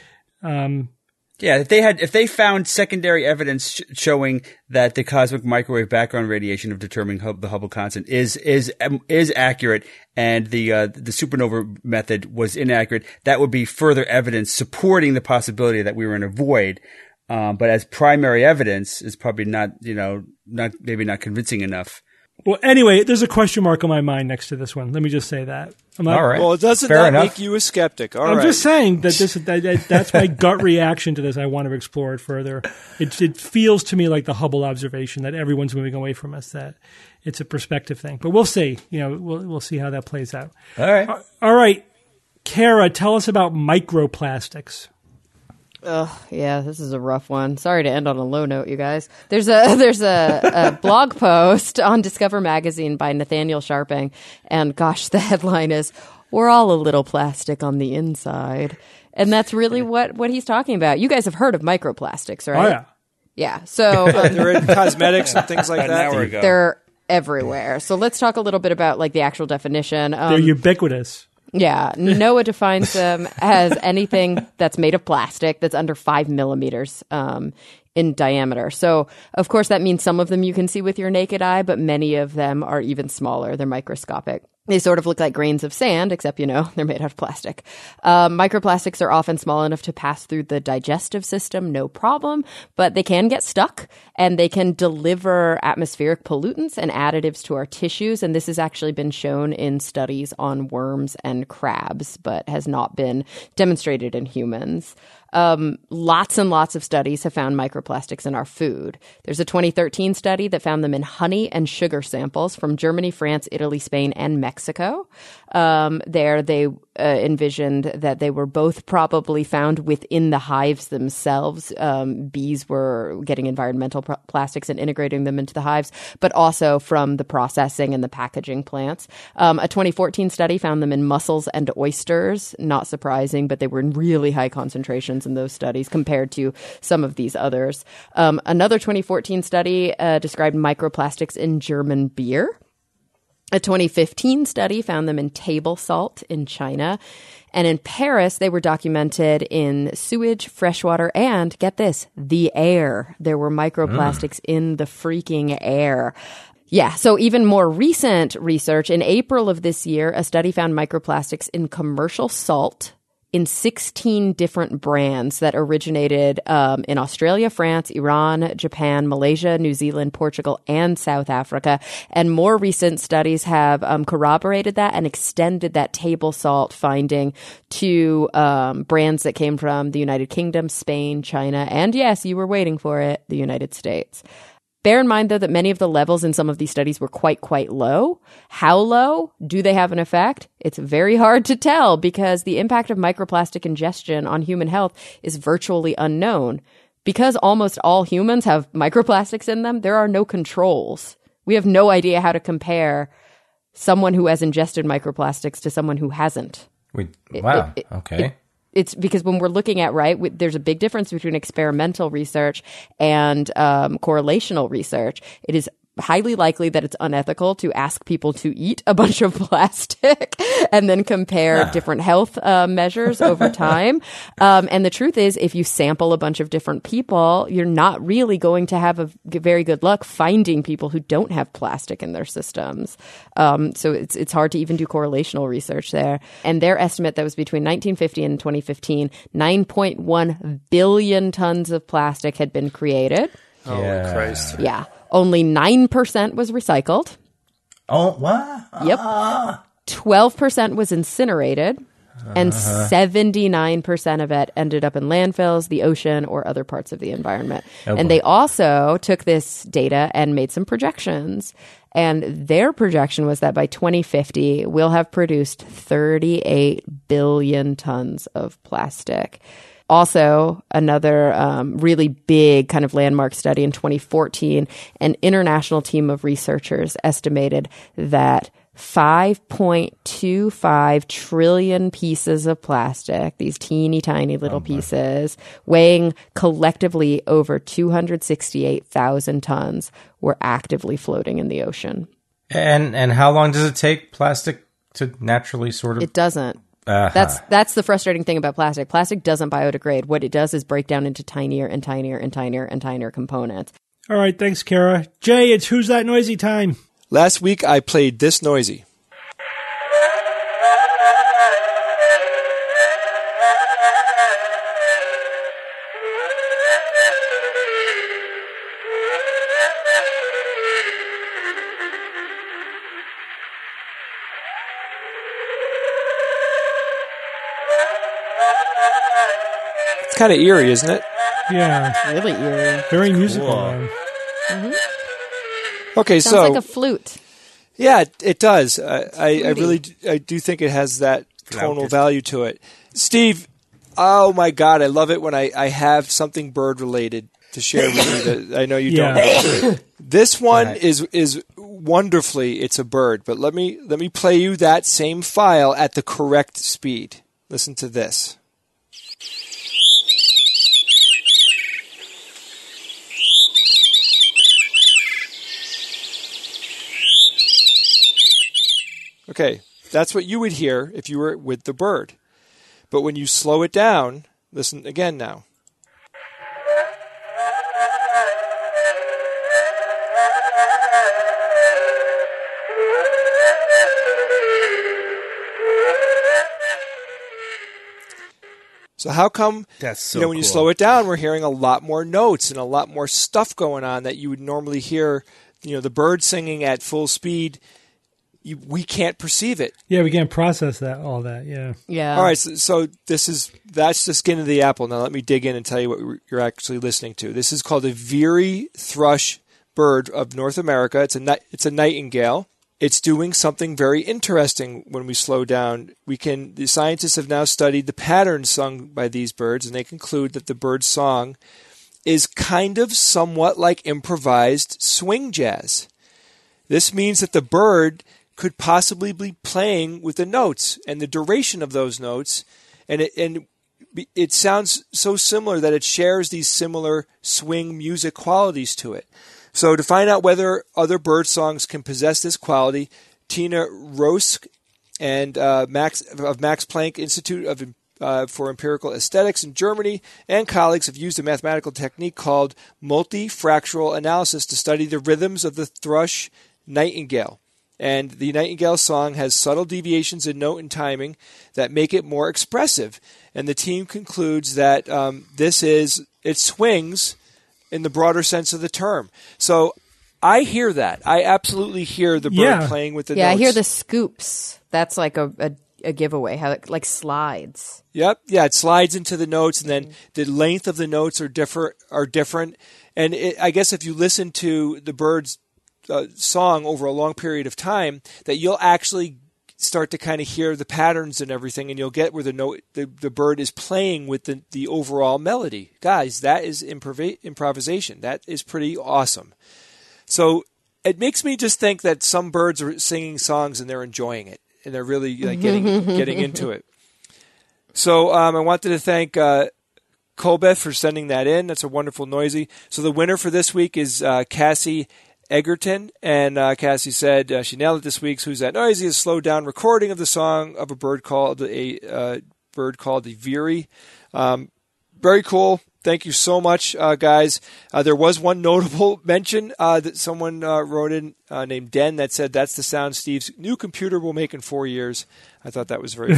If they found secondary evidence showing that the cosmic microwave background radiation of determining the Hubble constant is accurate, and the supernova method was inaccurate, that would be further evidence supporting the possibility that we were in a void. But as primary evidence, is probably not convincing enough. Well, anyway, there's a question mark on my mind next to this one. Let me just say that. All right. Well, doesn't that make you a skeptic? I'm just saying that that's my gut reaction to this. I want to explore it further. It feels to me like the Hubble observation, that everyone's moving away from us, that it's a perspective thing. But we'll see. We'll see how that plays out. All right. Kara, tell us about microplastics. Yeah, this is a rough one. Sorry to end on a low note, you guys. There's a blog post on Discover Magazine by Nathaniel Sharping, and gosh, the headline is, "We're all a little plastic on the inside." And that's really what he's talking about. You guys have heard of microplastics, right? Oh, yeah. Yeah, so they're in cosmetics and things like that. There we go. They're everywhere. So let's talk a little bit about like the actual definition. They're ubiquitous. Yeah, NOAA defines them as anything that's made of plastic that's under 5 millimeters in diameter. So, of course, that means some of them you can see with your naked eye, but many of them are even smaller. They're microscopic. They sort of look like grains of sand, except, they're made out of plastic. Microplastics are often small enough to pass through the digestive system, no problem, but they can get stuck, and they can deliver atmospheric pollutants and additives to our tissues. And this has actually been shown in studies on worms and crabs, but has not been demonstrated in humans. Lots and lots of studies have found microplastics in our food. There's a 2013 study that found them in honey and sugar samples from Germany, France, Italy, Spain, and Mexico. There they envisioned that they were both probably found within the hives themselves. Bees were getting environmental plastics and integrating them into the hives, but also from the processing and the packaging plants. A 2014 study found them in mussels and oysters. Not surprising, but they were in really high concentrations in those studies compared to some of these others. Another 2014 study described microplastics in German beer. A 2015 study found them in table salt in China. And in Paris, they were documented in sewage, freshwater, and, get this, the air. There were microplastics in the freaking air. Yeah, so even more recent research, in April of this year, a study found microplastics in commercial salt in 16 different brands that originated in Australia, France, Iran, Japan, Malaysia, New Zealand, Portugal, and South Africa. And more recent studies have corroborated that and extended that table salt finding to brands that came from the United Kingdom, Spain, China, and yes, you were waiting for it, the United States. Bear in mind, though, that many of the levels in some of these studies were quite low. How low? Do they have an effect? It's very hard to tell because the impact of microplastic ingestion on human health is virtually unknown. Because almost all humans have microplastics in them, there are no controls. We have no idea how to compare someone who has ingested microplastics to someone who hasn't. Okay. It's because when we're looking at, there's a big difference between experimental research and correlational research. It is highly likely that it's unethical to ask people to eat a bunch of plastic and then compare different health measures over time. And the truth is, if you sample a bunch of different people, you're not really going to have a very good luck finding people who don't have plastic in their systems. So it's hard to even do correlational research there. And their estimate that was between 1950 and 2015, 9.1 billion tons of plastic had been created. Oh, Christ. Yeah. Only 9% was recycled. Oh, what? Yep. 12% was incinerated, and 79% of it ended up in landfills, the ocean, or other parts of the environment. And they also took this data and made some projections. And their projection was that by 2050, we'll have produced 38 billion tons of plastic. Also, another really big kind of landmark study in 2014, an international team of researchers estimated that 5.25 trillion pieces of plastic, these teeny tiny little pieces, weighing collectively over 268,000 tons, were actively floating in the ocean. And how long does it take plastic to naturally sort of... It doesn't. That's the frustrating thing about plastic. Plastic doesn't biodegrade. What it does is break down into tinier and tinier and tinier and tinier components. All right, thanks, Kara. Jay, it's Who's That Noisy time. Last week, I played This Noisy. It's kind of eerie, isn't it? Yeah. Really eerie. Very musical. Okay, Sounds so like a flute. yeah, it does. I do think it has that tonal value to it. Steve, oh my God, I love it when I have something bird related to share with you that I know you don't know. This one is wonderfully, it's a bird, but let me play you that same file at the correct speed. Listen to this. Okay, that's what you would hear if you were with the bird. But when you slow it down, listen again now. So how come, That's so when you cool. slow it down, we're hearing a lot more notes and a lot more stuff going on that you would normally hear, the bird singing at full speed. We can't perceive it. Yeah, we can't process all that. Yeah. All right, so that's the skin of the apple. Now let me dig in and tell you what you're actually listening to. This is called a veery thrush bird of North America. It's a nightingale. It's doing something very interesting when we slow down. The scientists have now studied the patterns sung by these birds, and they conclude that the bird's song is kind of somewhat like improvised swing jazz. This means that the bird could possibly be playing with the notes and the duration of those notes, and it sounds so similar that it shares these similar swing music qualities to it. So to find out whether other bird songs can possess this quality, Tina Rosk and Max Planck Institute for Empirical Aesthetics in Germany and colleagues have used a mathematical technique called multifractal analysis to study the rhythms of the thrush nightingale. And the nightingale song has subtle deviations in note and timing that make it more expressive. And the team concludes that it swings in the broader sense of the term. So I hear that. I absolutely hear the bird playing with the notes. Yeah, I hear the scoops. That's like a giveaway, how it like slides. Yep. Yeah, it slides into the notes, and then the length of the notes are different. And I guess if you listen to the bird's song over a long period of time, that you'll actually start to kind of hear the patterns and everything, and you'll get where the bird is playing with the overall melody. Guys, that is improvisation. That is pretty awesome. So it makes me just think that some birds are singing songs and they're enjoying it, and they're really getting into it. So I wanted to thank Colbeth for sending that in. That's a wonderful noisy. So the winner for this week is Cassie Egerton, and Cassie said she nailed it this week's Who's That Noisy? A slowed down recording of the song of a bird called the veery. Very cool. Thank you so much, guys. There was one notable mention that someone wrote in named Den that said that's the sound Steve's new computer will make in 4 years. I thought that was very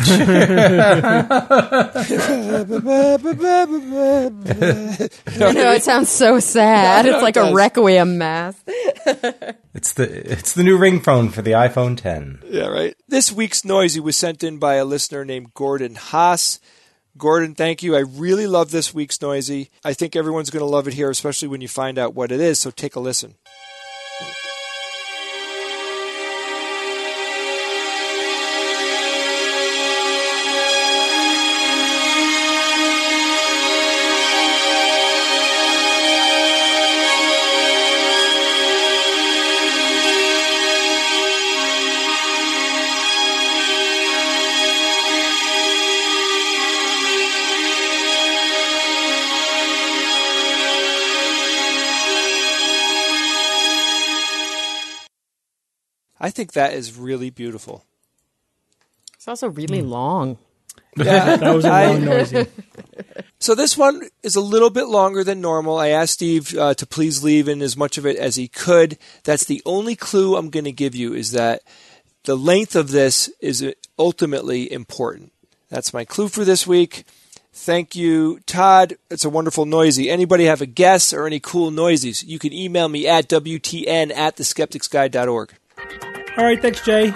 It sounds so sad. It's like a requiem mass. It's the new ringtone for the iPhone 10. Yeah, right. This week's Noisy was sent in by a listener named Gordon Haas. Gordon, thank you. I really love this week's Noisy. I think everyone's going to love it here, especially when you find out what it is, so take a listen. I think that is really beautiful. It's also really long. Yeah, that was a long noisy. So this one is a little bit longer than normal. I asked Steve to please leave in as much of it as he could. That's the only clue I'm going to give you, is that the length of this is ultimately important. That's my clue for this week. Thank you, Todd. It's a wonderful noisy. Anybody have a guess or any cool noisies? You can email me at WTN@theskepticsguide.org. All right, thanks, Jay.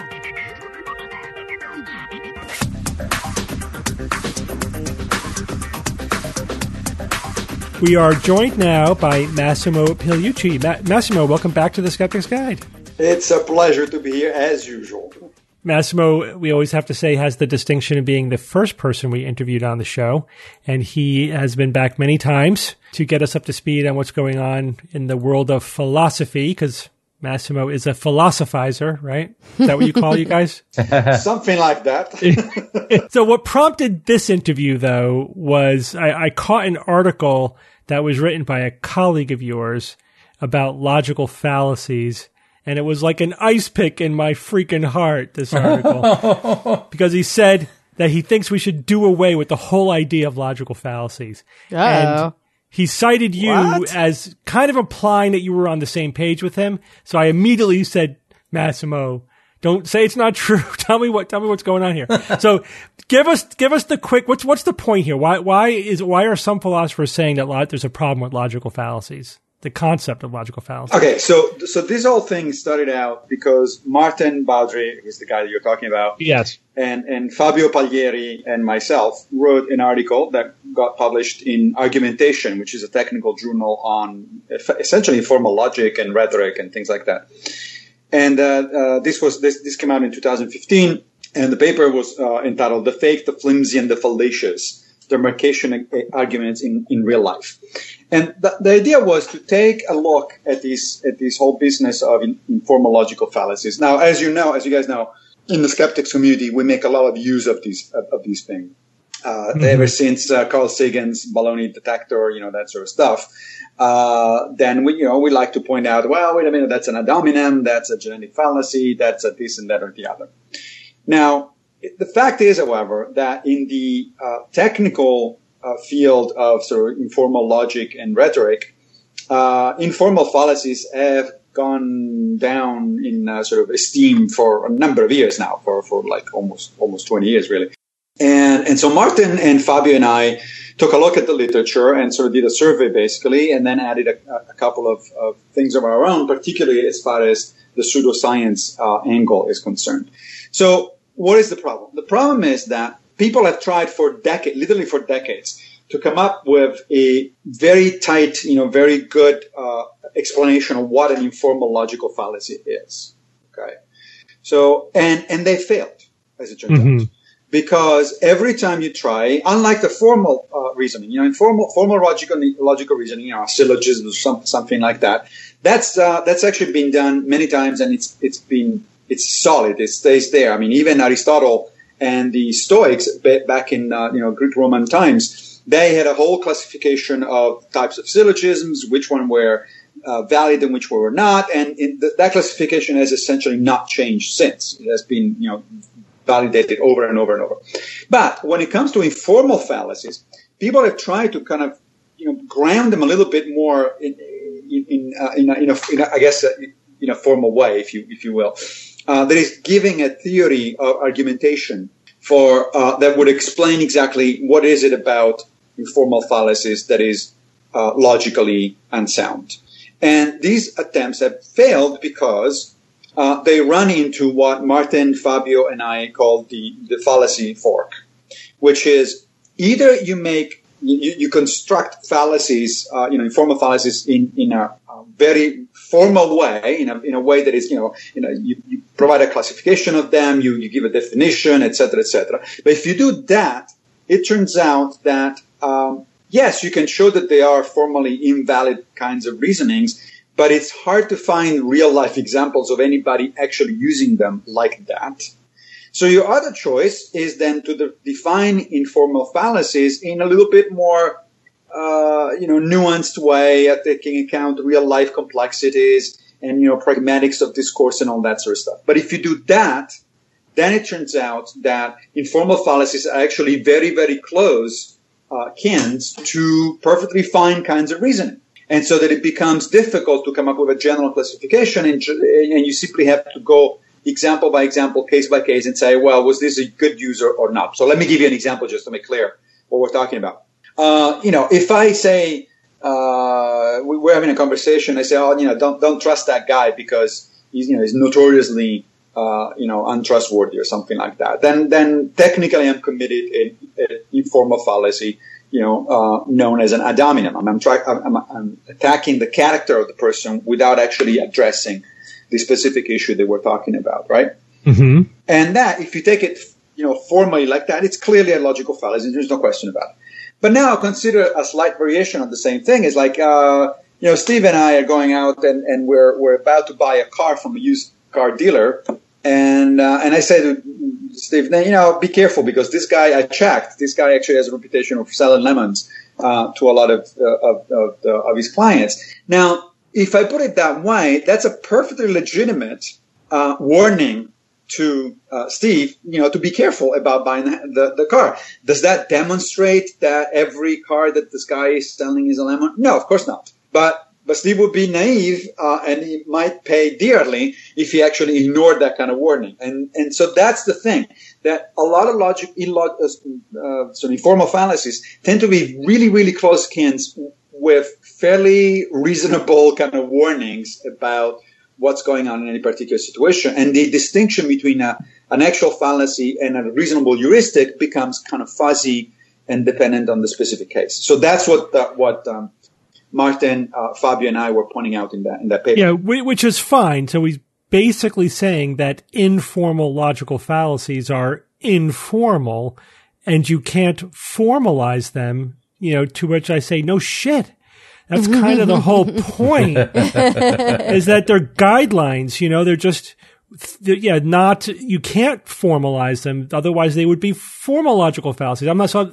We are joined now by Massimo Pigliucci. Massimo, welcome back to the Skeptic's Guide. It's a pleasure to be here, as usual. Massimo, we always have to say, has the distinction of being the first person we interviewed on the show, and he has been back many times to get us up to speed on what's going on in the world of philosophy, because Massimo is a philosophizer, right? Is that what you call you guys? Something like that. So what prompted this interview, though, was I caught an article that was written by a colleague of yours about logical fallacies, and it was like an ice pick in my freaking heart, this article, because he said that he thinks we should do away with the whole idea of logical fallacies. And he cited you as kind of implying that you were on the same page with him. So I immediately said, Massimo, don't say it's not true. Tell me what's going on here. So give us the quick, what's the point here? Why are some philosophers saying that there's a problem with logical fallacies? The concept of logical fallacy. Okay, so this whole thing started out because Martin Baudry is the guy that you're talking about. Yes. And Fabio Paglieri and myself wrote an article that got published in Argumentation, which is a technical journal on essentially informal logic and rhetoric and things like that. And this came out in 2015, and the paper was entitled "The Fake, the Flimsy, and the Fallacious: Demarcation Arguments in Real Life." And the idea was to take a look at this whole business of informal logical fallacies. Now, as you guys know, in the skeptics community, we make a lot of use of these things. Ever since Carl Sagan's baloney detector, that sort of stuff. Then we like to point out, well, wait a minute, that's an ad hominem, that's a genetic fallacy, that's a this and that or the other. Now, the fact is, however, that in the technical field of sort of informal logic and rhetoric, informal fallacies have gone down in sort of esteem for a number of years now, for like almost 20 years, really. And so Martin and Fabio and I took a look at the literature and sort of did a survey, basically, and then added a couple of things of our own, particularly as far as the pseudoscience angle is concerned. So what is the problem? The problem is that people have tried literally for decades, to come up with a very tight, very good explanation of what an informal logical fallacy is. Okay, so and they failed, as it turns out, because every time you try, unlike the formal reasoning, in formal logical reasoning, syllogism or something like that, that's actually been done many times, and it's solid. It stays there. I mean, even Aristotle and the Stoics back in Greek-Roman times, they had a whole classification of types of syllogisms, which one were valid and which one were not, and that classification has essentially not changed since. It has been validated over and over and over. But when it comes to informal fallacies, people have tried to kind of ground them a little bit more in a formal way, if you will. That is giving a theory of argumentation for that would explain exactly what is it about informal fallacies that is logically unsound. And these attempts have failed because they run into what Martin, Fabio, and I call the fallacy fork, which is either you construct fallacies, informal fallacies in a very formal way, in a way that is, you provide a classification of them, you give a definition, etc., etc. But if you do that, it turns out that yes, you can show that they are formally invalid kinds of reasonings, but it's hard to find real-life examples of anybody actually using them like that. So your other choice is then to define informal fallacies in a little bit more, nuanced way, taking account real-life complexities and pragmatics of discourse and all that sort of stuff. But if you do that, then it turns out that informal fallacies are actually very, very close kins to perfectly fine kinds of reasoning. And so that it becomes difficult to come up with a general classification, and you simply have to go example by example, case by case, and say, well, was this a good user or not? So let me give you an example just to make clear what we're talking about. If I say, we're having a conversation, I say, don't trust that guy because he's notoriously, untrustworthy or something like that. Then technically I'm committed in informal fallacy, known as an ad hominem. I'm attacking the character of the person without actually addressing the specific issue that we're talking about, right? Mm-hmm. And that, if you take it, formally like that, it's clearly a logical fallacy. There's no question about it. But now consider a slight variation of the same thing. It's like, Steve and I are going out and we're about to buy a car from a used car dealer. And I say to Steve, be careful because this guy I checked, this guy actually has a reputation of selling lemons, to a lot of his clients. Now, if I put it that way, that's a perfectly legitimate, warning to Steve, to be careful about buying the car. Does that demonstrate that every car that this guy is selling is a lemon? No, of course not. But Steve would be naive, and he might pay dearly if he actually ignored that kind of warning. And so that's the thing, that a lot of informal fallacies tend to be really, really close kins with fairly reasonable kind of warnings about what's going on in any particular situation. And the distinction between an actual fallacy and a reasonable heuristic becomes kind of fuzzy and dependent on the specific case. So that's what Martin, Fabio, and I were pointing out in that paper. Yeah, which is fine. So he's basically saying that informal logical fallacies are informal and you can't formalize them, to which I say, no shit. That's kind of the whole point, is that they're guidelines, they're just, you can't formalize them. Otherwise they would be formal logical fallacies.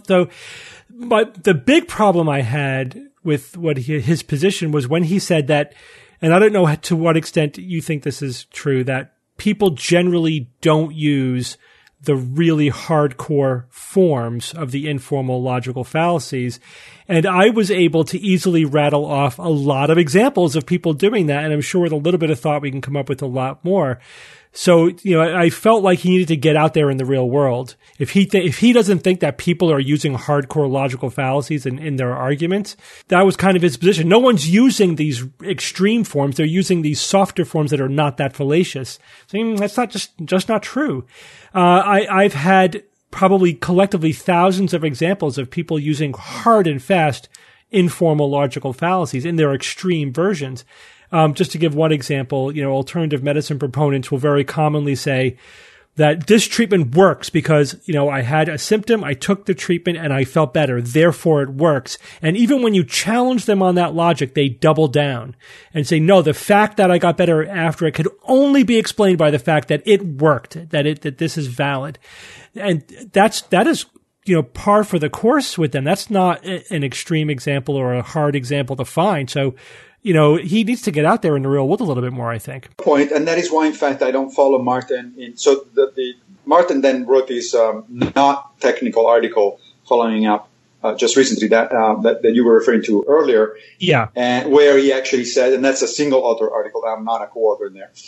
But the big problem I had with what his position was when he said that, and I don't know to what extent you think this is true, that people generally don't use the really hardcore forms of the informal logical fallacies. And I was able to easily rattle off a lot of examples of people doing that. And I'm sure with a little bit of thought, we can come up with a lot more. So, I felt like he needed to get out there in the real world. If he doesn't think that people are using hardcore logical fallacies in their arguments, that was kind of his position. No one's using these extreme forms. They're using these softer forms that are not that fallacious. So that's not just not true. I've had probably collectively thousands of examples of people using hard and fast informal logical fallacies in their extreme versions. Just to give one example, alternative medicine proponents will very commonly say that this treatment works because, I had a symptom, I took the treatment and I felt better. Therefore it works. And even when you challenge them on that logic, they double down and say, no, the fact that I got better after it could only be explained by the fact that it worked, that this is valid. And that is, par for the course with them. That's not an extreme example or a hard example to find. So, he needs to get out there in the real world a little bit more, I think. Point, and that is why, in fact, I don't follow Martin. So Martin then wrote this not technical article following up just recently that you were referring to earlier. Yeah. And where he actually said, and that's a single author article, I'm not a co-author in there.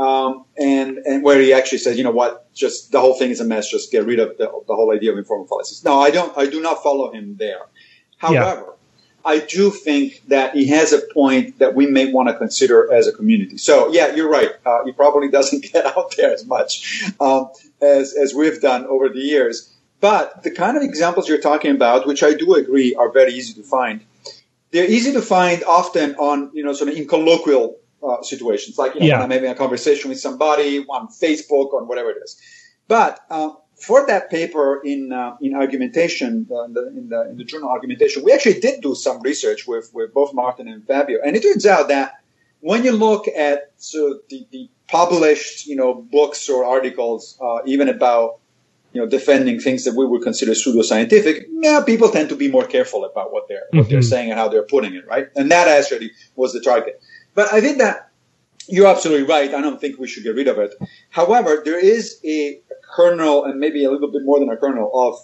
And where he actually said, just the whole thing is a mess, just get rid of the whole idea of informal fallacies. No, I do not follow him there. However, I do think that he has a point that we may want to consider as a community. So, yeah, you're right. He probably doesn't get out there as much as we've done over the years. But the kind of examples you're talking about, which I do agree are very easy to find, they're easy to find often on, sort of in colloquial situations, like when I'm having a conversation with somebody on Facebook or whatever it is. But for that paper in argumentation, in the journal Argumentation, we actually did do some research with both Martin and Fabio, and it turns out that when you look at the published books or articles, even about defending things that we would consider pseudoscientific, people tend to be more careful about what they're saying and how they're putting it, right? And that actually was the target. But I think that You're absolutely right. I don't think we should get rid of it. However, there is a kernel, and maybe a little bit more than a kernel,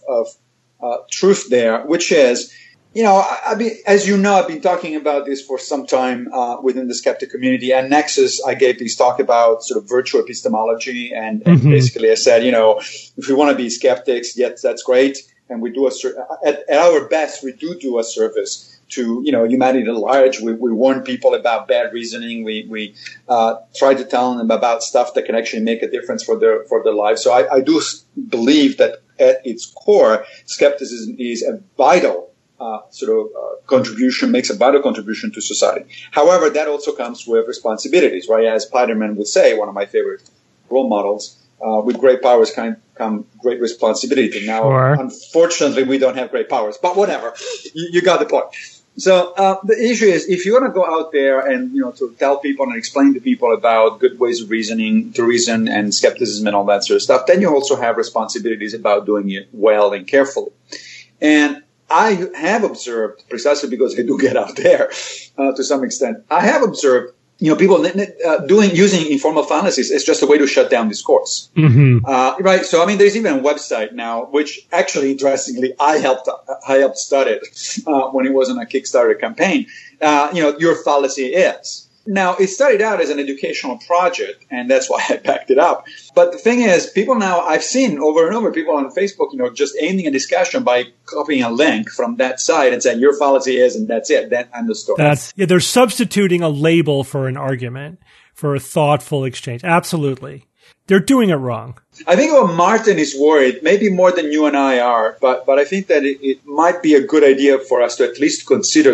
of truth there, which is, I mean, as you know, I've been talking about this for some time within the skeptic community. And Nexus, I gave this talk about sort of virtual epistemology, and basically I said, if we want to be skeptics, yes, that's great, and we do at our best, we do a service to humanity at large. We warn people about bad reasoning. We try to tell them about stuff that can actually make a difference for their lives. So I do believe that at its core, skepticism is a vital contribution, makes a vital contribution to society. However, that also comes with responsibilities, right? As Spider-Man would say, one of my favorite role models, with great powers come great responsibility. Now, Unfortunately, we don't have great powers, but whatever. You got the point. So the issue is, if you want to go out there and to tell people and explain to people about good ways of reasoning, to reason, and skepticism and all that sort of stuff, then you also have responsibilities about doing it well and carefully. And I have observed, precisely because I do get out there to some extent, I have observed people using informal fallacies is just a way to shut down discourse. Right? So, I mean, there's even a website now, which actually, interestingly, I helped start it when it was on a Kickstarter campaign. Your fallacy is. Now, it started out as an educational project, and that's why I backed it up. But the thing is, people now, I've seen over and over people on Facebook, just ending a discussion by copying a link from that site and saying, your fallacy is, and that's it. Then end the story. They're substituting a label for an argument, for a thoughtful exchange. Absolutely. They're doing it wrong. I think what Martin is worried, maybe more than you and I are, but I think that it might be a good idea for us to at least consider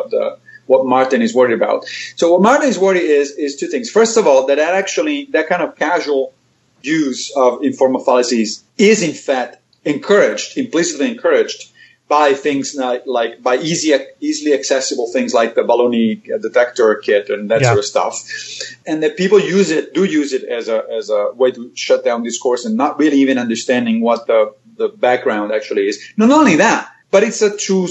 what Martin is worried about. So what Martin is worried is two things. First of all, that kind of casual use of informal fallacies is in fact implicitly encouraged by things like by easily accessible things like the baloney detector kit and that sort of stuff. And that people do use it as a way to shut down discourse and not really even understanding what the background actually is. Not only that, but it's a true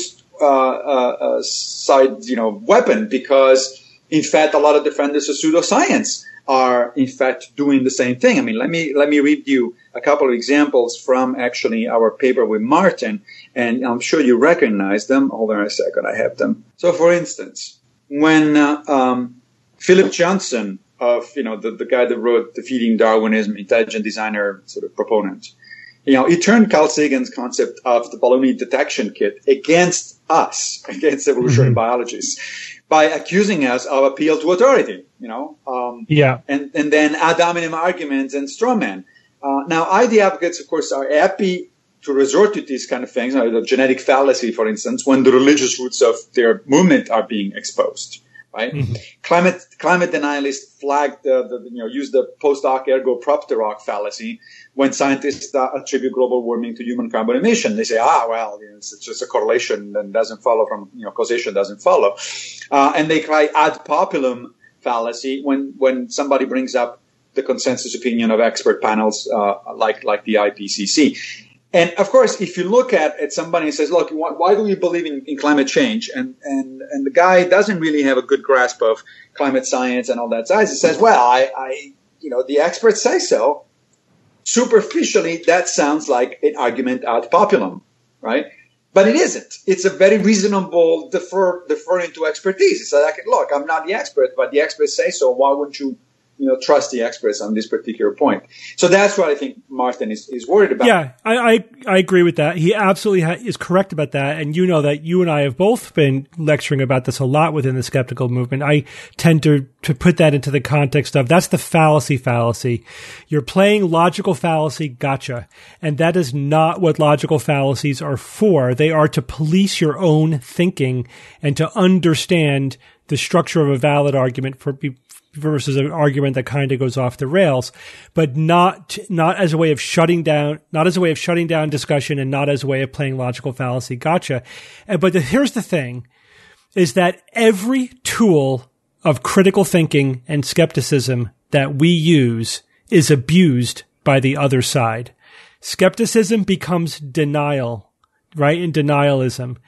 side, weapon, because in fact a lot of defenders of pseudoscience are in fact doing the same thing. I mean, let me read you a couple of examples from actually our paper with Martin, and I'm sure you recognize them. Hold on a second, I have them. So, for instance, when Philip Johnson of the guy that wrote Defeating Darwinism, intelligent designer sort of proponent, he turned Carl Sagan's concept of the baloney detection kit against us, against evolutionary biologists, by accusing us of appeal to authority, and then ad hominem arguments and straw men. Now, ID advocates, of course, are happy to resort to these kind of things, the genetic fallacy, for instance, when the religious roots of their movement are being exposed. Right? Climate denialists use the post hoc ergo propter hoc fallacy when scientists attribute global warming to human carbon emission. They say, it's just a correlation and doesn't follow from, causation doesn't follow. And they cry ad populum fallacy when somebody brings up the consensus opinion of expert panels, like the IPCC. And of course, if you look at somebody and says, look, why do we believe in climate change? And the guy doesn't really have a good grasp of climate science and all that size. He says, well, the experts say so. Superficially, that sounds like an argument ad populum, right? But it isn't. It's a very reasonable deferring to expertise. It's like, look, I'm not the expert, but the experts say so. Why wouldn't you trust the experts on this particular point? So that's what I think Martin is worried about. Yeah, I agree with that. He absolutely is correct about that. And that you and I have both been lecturing about this a lot within the skeptical movement. I tend to put that into the context of that's the fallacy. You're playing logical fallacy, gotcha. And that is not what logical fallacies are for. They are to police your own thinking and to understand the structure of a valid argument versus an argument that kind of goes off the rails, but not as a way of shutting down discussion, and not as a way of playing logical fallacy. Gotcha. But here's the thing, is that every tool of critical thinking and skepticism that we use is abused by the other side. Skepticism becomes denial, right? And denialism.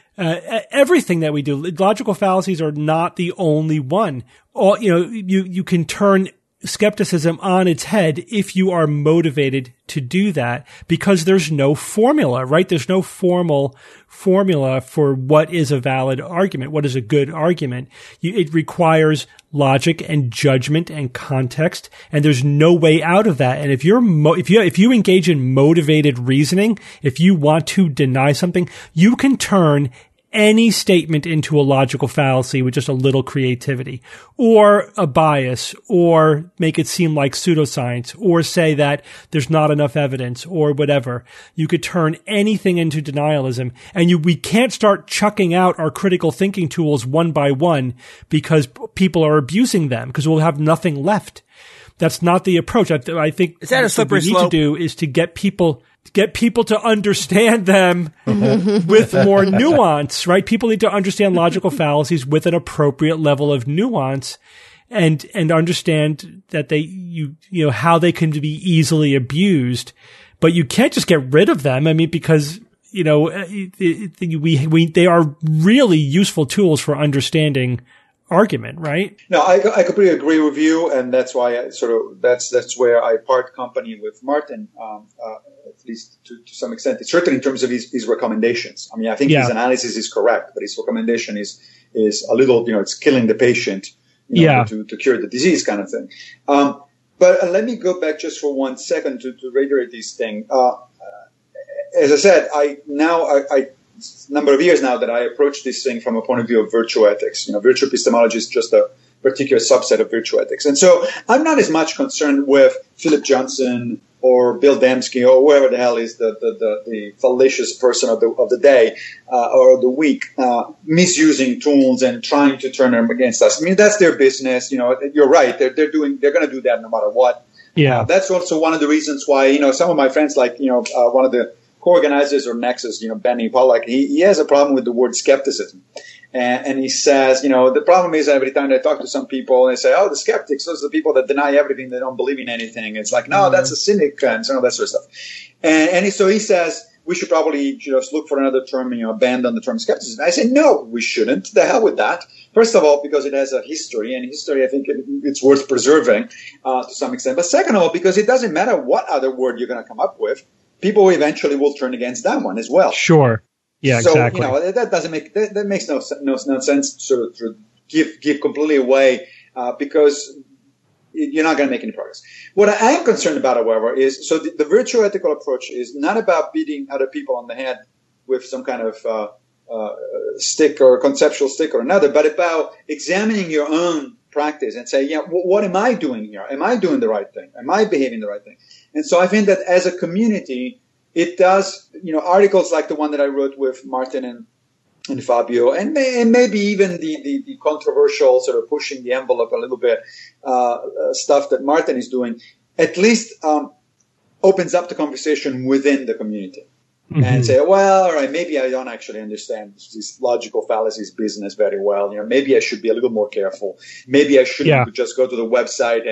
everything that we do. Logical fallacies are not the only one. You can turn skepticism on its head if you are motivated to do that, because there's no formula, right? There's no formal formula for what is a valid argument, what is a good argument. It requires logic and judgment and context, and there's no way out of that. And if you engage in motivated reasoning, if you want to deny something, you can turn any statement into a logical fallacy with just a little creativity, or a bias, or make it seem like pseudoscience, or say that there's not enough evidence, or whatever. You could turn anything into denialism, and we can't start chucking out our critical thinking tools one by one because people are abusing them, because we'll have nothing left. That's not the approach. I think is that a slippery slope? What we need to do is to get people to understand them with more nuance, right? People need to understand logical fallacies with an appropriate level of nuance, and understand that how they can be easily abused. But you can't just get rid of them. I mean, because they are really useful tools for understanding argument, right? No, I completely agree with you, and that's why that's where I part company with Martin, at least to some extent. Certainly in terms of his recommendations. I mean, I think his analysis is correct, but his recommendation is a little, it's killing the patient, to cure the disease kind of thing. But let me go back just for 1 second to reiterate this thing. As I said, I number of years now that I approach this thing from a point of view of virtue ethics. Virtue epistemology is just a particular subset of virtue ethics. And so I'm not as much concerned with Philip Johnson or Bill Dembski or whoever the hell is the fallacious person of the day or the week, misusing tools and trying to turn them against us. I mean, that's their business. You're right. They're going to do that no matter what. Yeah. That's also one of the reasons why, some of my friends, like, one of the co-organizers or Nexus, Benny Pollack, he has a problem with the word skepticism. And he says, the problem is every time I talk to some people, they say, the skeptics, those are the people that deny everything, they don't believe in anything. It's like, no, that's a cynic and so that sort of stuff. And so he says, we should probably just look for another term, abandon the term skepticism. I say, no, we shouldn't. The hell with that. First of all, because it has a history, and history, I think it's worth preserving to some extent. But second of all, because it doesn't matter what other word you're going to come up with, people eventually will turn against that one as well. Sure. Yeah, so, exactly. That makes no sense to give completely away because you're not going to make any progress. What I am concerned about, however, is the virtue ethical approach is not about beating other people on the head with some kind of stick or conceptual stick or another, but about examining your own practice and say, what am I doing here? Am I doing the right thing? Am I behaving the right thing? And so I think that as a community, it does, articles like the one that I wrote with Martin and Fabio, and maybe even the controversial sort of pushing the envelope a little bit stuff that Martin is doing, at least opens up the conversation within the community. Mm-hmm. And say, well, all right, maybe I don't actually understand this logical fallacies business very well. Maybe I should be a little more careful. Maybe I shouldn't just go to the website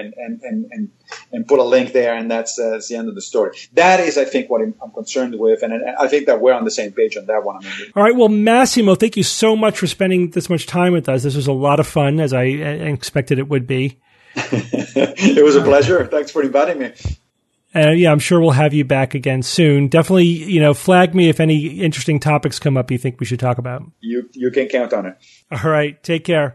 and put a link there, and that's the end of the story. That is, I think, what I'm concerned with, and I think that we're on the same page on that one. All right, well, Massimo, thank you so much for spending this much time with us. This was a lot of fun, as I expected it would be. It was a pleasure. Thanks for inviting me. I'm sure we'll have you back again soon. Definitely, flag me if any interesting topics come up you think we should talk about. You can count on it. All right. Take care.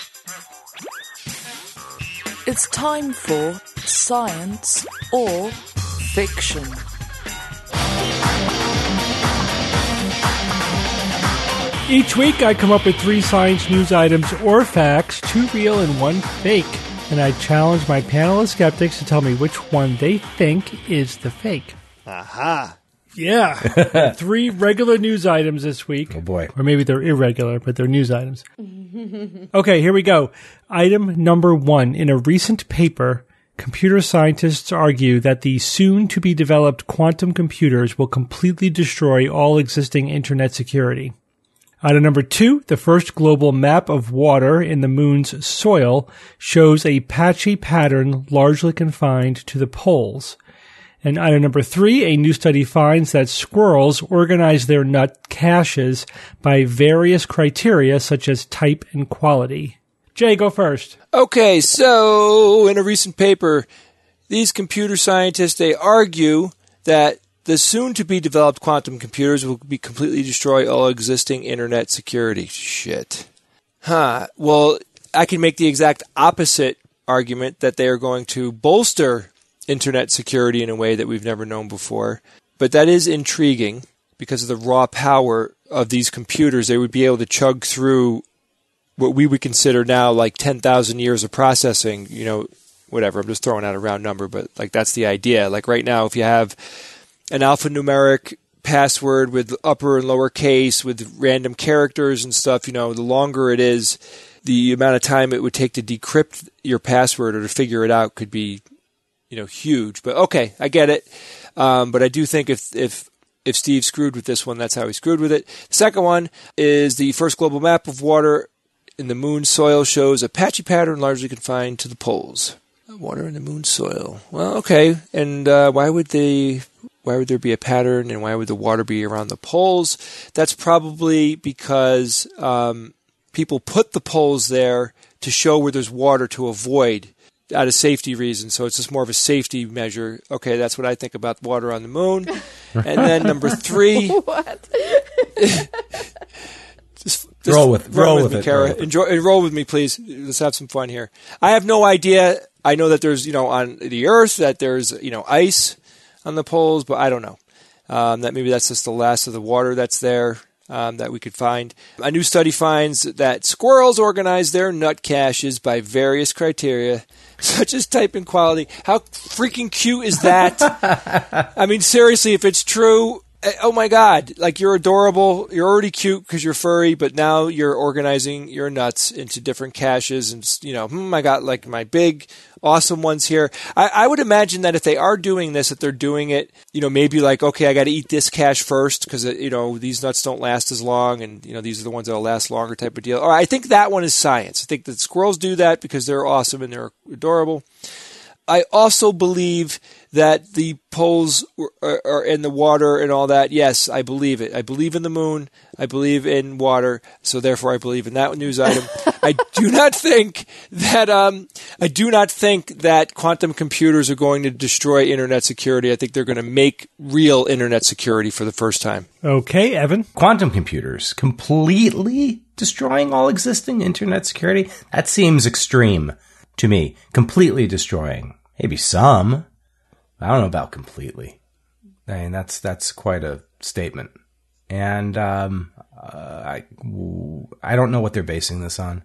It's time for Science or Fiction. Each week I come up with 3 science news items or facts, 2 real and 1 fake. And I challenge my panel of skeptics to tell me which one they think is the fake. Aha. Yeah. 3 regular news items this week. Oh, boy. Or maybe they're irregular, but they're news items. Okay, here we go. Item number 1. In a recent paper, computer scientists argue that the soon-to-be-developed quantum computers will completely destroy all existing internet security. Item number 2, the first global map of water in the moon's soil shows a patchy pattern largely confined to the poles. And item number 3, a new study finds that squirrels organize their nut caches by various criteria such as type and quality. Jay, go first. Okay, so in a recent paper, these computer scientists, they argue that the soon-to-be-developed quantum computers will completely destroy all existing internet security. Shit. Well, I can make the exact opposite argument that they are going to bolster internet security in a way that we've never known before. But that is intriguing because of the raw power of these computers. They would be able to chug through what we would consider now like 10,000 years of processing, whatever. I'm just throwing out a round number, but like that's the idea. Like right now, if you have an alphanumeric password with upper and lower case with random characters and stuff, the longer it is, the amount of time it would take to decrypt your password or to figure it out could be, huge. But okay, I get it. But I do think if Steve screwed with this one, that's how he screwed with it. The second one is the first global map of water in the moon soil shows a patchy pattern largely confined to the poles. Water in the moon soil. Well, okay. And why would there be a pattern, and why would the water be around the poles? That's probably because people put the poles there to show where there's water to avoid out of safety reasons. So it's just more of a safety measure. Okay, that's what I think about water on the moon. And then number 3. What? Just roll with me, Kara. Roll with me, please. Let's have some fun here. I have no idea. I know that there's, on the Earth, that there's, ice on the poles, but I don't know. That maybe that's just the last of the water that's there that we could find. A new study finds that squirrels organize their nut caches by various criteria, such as type and quality. How freaking cute is that? I mean, seriously, if it's true, oh my God, like you're adorable. You're already cute because you're furry, but now you're organizing your nuts into different caches and, I got like my big, awesome ones here. I would imagine that if they are doing this, that they're doing it, maybe like, okay, I got to eat this cache first because, these nuts don't last as long and, these are the ones that'll last longer type of deal. Or I think that one is science. I think that squirrels do that because they're awesome and they're adorable. I also believe that the poles are in the water and all that. Yes, I believe it. I believe in the moon. I believe in water. So therefore, I believe in that news item. I do not think that quantum computers are going to destroy internet security. I think they're going to make real internet security for the first time. Okay, Evan. Quantum computers completely destroying all existing internet security? That seems extreme to me. Completely destroying. Maybe some. I don't know about completely. I mean, that's quite a statement. And I don't know what they're basing this on.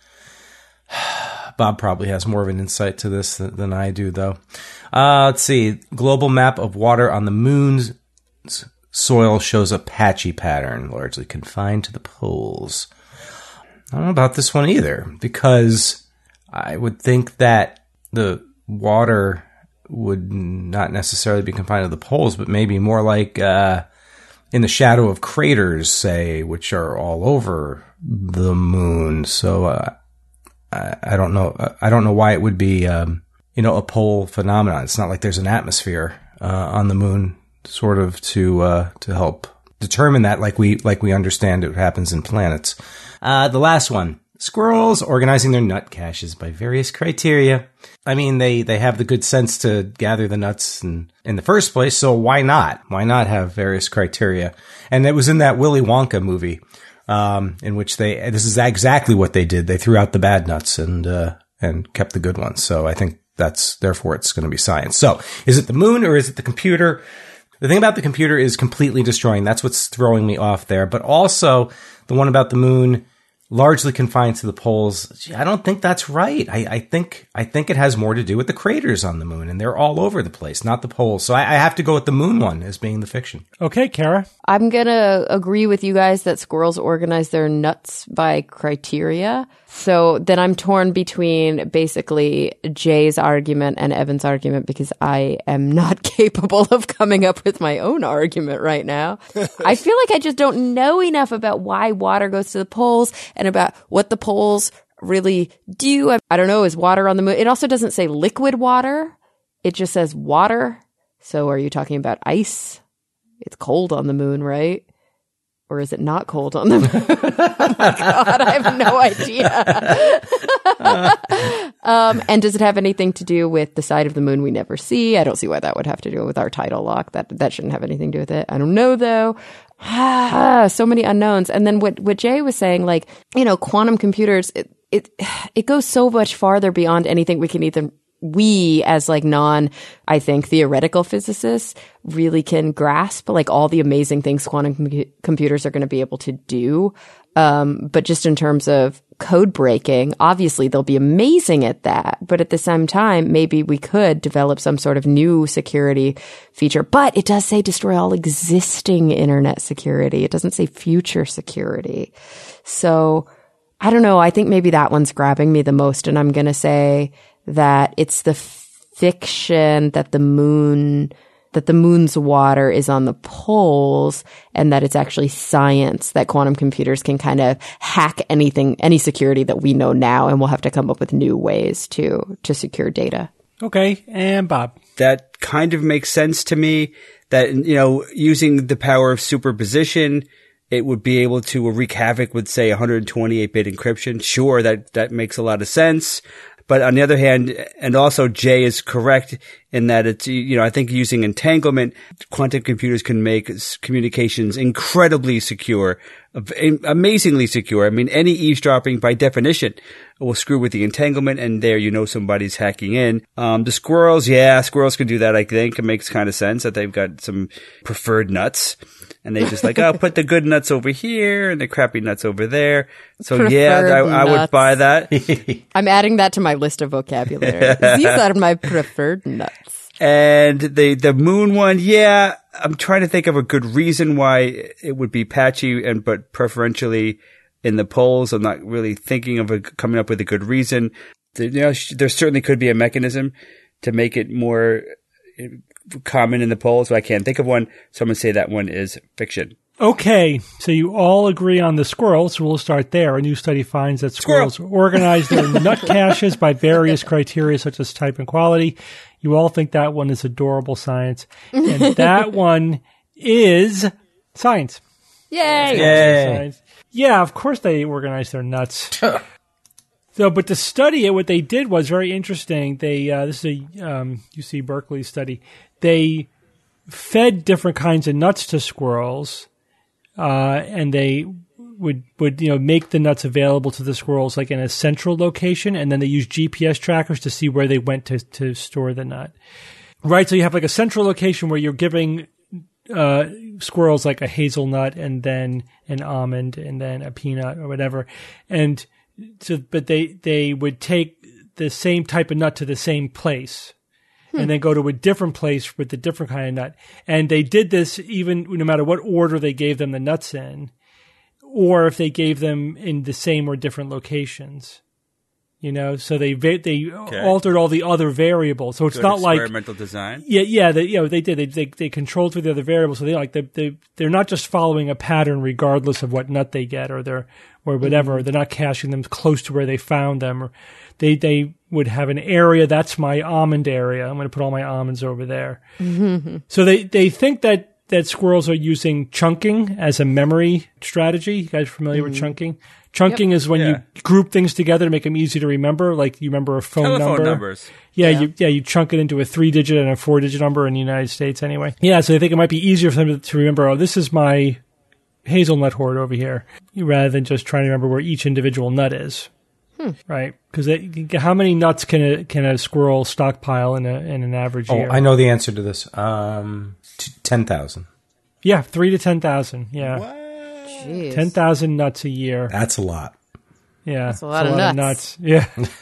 Bob probably has more of an insight to this than I do, though. Let's see. Global map of water on the moon's soil shows a patchy pattern, largely confined to the poles. I don't know about this one either, because I would think that the water would not necessarily be confined to the poles, but maybe more like in the shadow of craters, say, which are all over the moon. So I don't know. I don't know why it would be a pole phenomenon. It's not like there's an atmosphere on the moon, sort of to help determine that, like we understand it happens in planets. The last one. Squirrels organizing their nut caches by various criteria. I mean, they have the good sense to gather the nuts in the first place, so why not? Why not have various criteria? And it was in that Willy Wonka movie, in which this is exactly what they did. They threw out the bad nuts and kept the good ones. So I think therefore it's going to be science. So is it the moon or is it the computer? The thing about the computer is completely destroying. That's what's throwing me off there. But also the one about the moon, largely confined to the poles. I don't think that's right. I think it has more to do with the craters on the moon, and they're all over the place, not the poles. So I have to go with the moon one as being the fiction. Okay, Kara. I'm going to agree with you guys that squirrels organize their nuts by criteria. So then I'm torn between basically Jay's argument and Evan's argument because I am not capable of coming up with my own argument right now. I feel like I just don't know enough about why water goes to the poles and about what the poles really do. I don't know, is water on the moon? It also doesn't say liquid water. It just says water. So are you talking about ice? It's cold on the moon, right? Or is it not cold on the moon? Oh my God, I have no idea. And does it have anything to do with the side of the moon we never see? I don't see why that would have to do with our tidal lock. That shouldn't have anything to do with it. I don't know, though. So many unknowns. And then what Jay was saying, like, quantum computers, it goes so much farther beyond anything we as like I think theoretical physicists really can grasp, like all the amazing things quantum computers are going to be able to do. But just in terms of code breaking, obviously they'll be amazing at that. But at the same time, maybe we could develop some sort of new security feature. But it does say destroy all existing internet security. It doesn't say future security. So I don't know. I think maybe that one's grabbing me the most. And I'm going to say that it's the fiction that the moon's water is on the poles, and that it's actually science that quantum computers can kind of hack any security that we know now, and we'll have to come up with new ways to secure data. Okay, and Bob. That kind of makes sense to me, that, using the power of superposition, it would be able to wreak havoc with, say, 128-bit encryption. Sure, that makes a lot of sense. But on the other hand, and also Jay is correct in that it's, I think using entanglement, quantum computers can make communications incredibly secure, amazingly secure. I mean, any eavesdropping by definition will screw with the entanglement, and there somebody's hacking in. The squirrels can do that, I think. It makes kind of sense that they've got some preferred nuts. And they just put the good nuts over here and the crappy nuts over there. So I would buy that. I'm adding that to my list of vocabulary. These are my preferred nuts. And the moon one, I'm trying to think of a good reason why it would be patchy but preferentially in the poles. I'm not really thinking of coming up with a good reason. There certainly could be a mechanism to make it more common in the poles, but I can't think of one, so I'm going to say that one is fiction. Okay, so you all agree on the squirrels, so we'll start there. A new study finds that squirrels organize their nut caches by various criteria such as type and quality. You all think that one is adorable science, and that one is science. Yay! Science. Yeah, of course they organize their nuts. So, but to study it, what they did was very interesting. This is a UC Berkeley study. They fed different kinds of nuts to squirrels, and they would make the nuts available to the squirrels like in a central location, and then they used GPS trackers to see where they went to store the nut. Right, so you have like a central location where you're giving squirrels like a hazelnut and then an almond and then a peanut or whatever, and so, but they would take the same type of nut to the same place and then go to a different place with a different kind of nut. And they did this even no matter what order they gave them the nuts in, or if they gave them in the same or different locations. So they altered all the other variables. So it's not like experimental design. Yeah. They did. They controlled for the other variables. So they're not just following a pattern regardless of what nut they get or whatever. Mm-hmm. They're not caching them close to where they found them. Or they would have an area. That's my almond area. I'm going to put all my almonds over there. Mm-hmm. So they think that squirrels are using chunking as a memory strategy. You guys familiar with chunking? Chunking is when you group things together to make them easy to remember. Like you remember a phone number. Numbers. You chunk it into a 3-digit and a 4-digit number in the United States anyway. Yeah, so they think it might be easier for them to remember, this is my hazelnut hoard over here, rather than just trying to remember where each individual nut is. Right? Because how many nuts can a squirrel stockpile in an average year? I know the answer to this. 10,000. Yeah, 3 to 10,000. Yeah. What? Jeez. 10,000 nuts a year. That's a lot. Yeah. That's a lot of nuts. Yeah.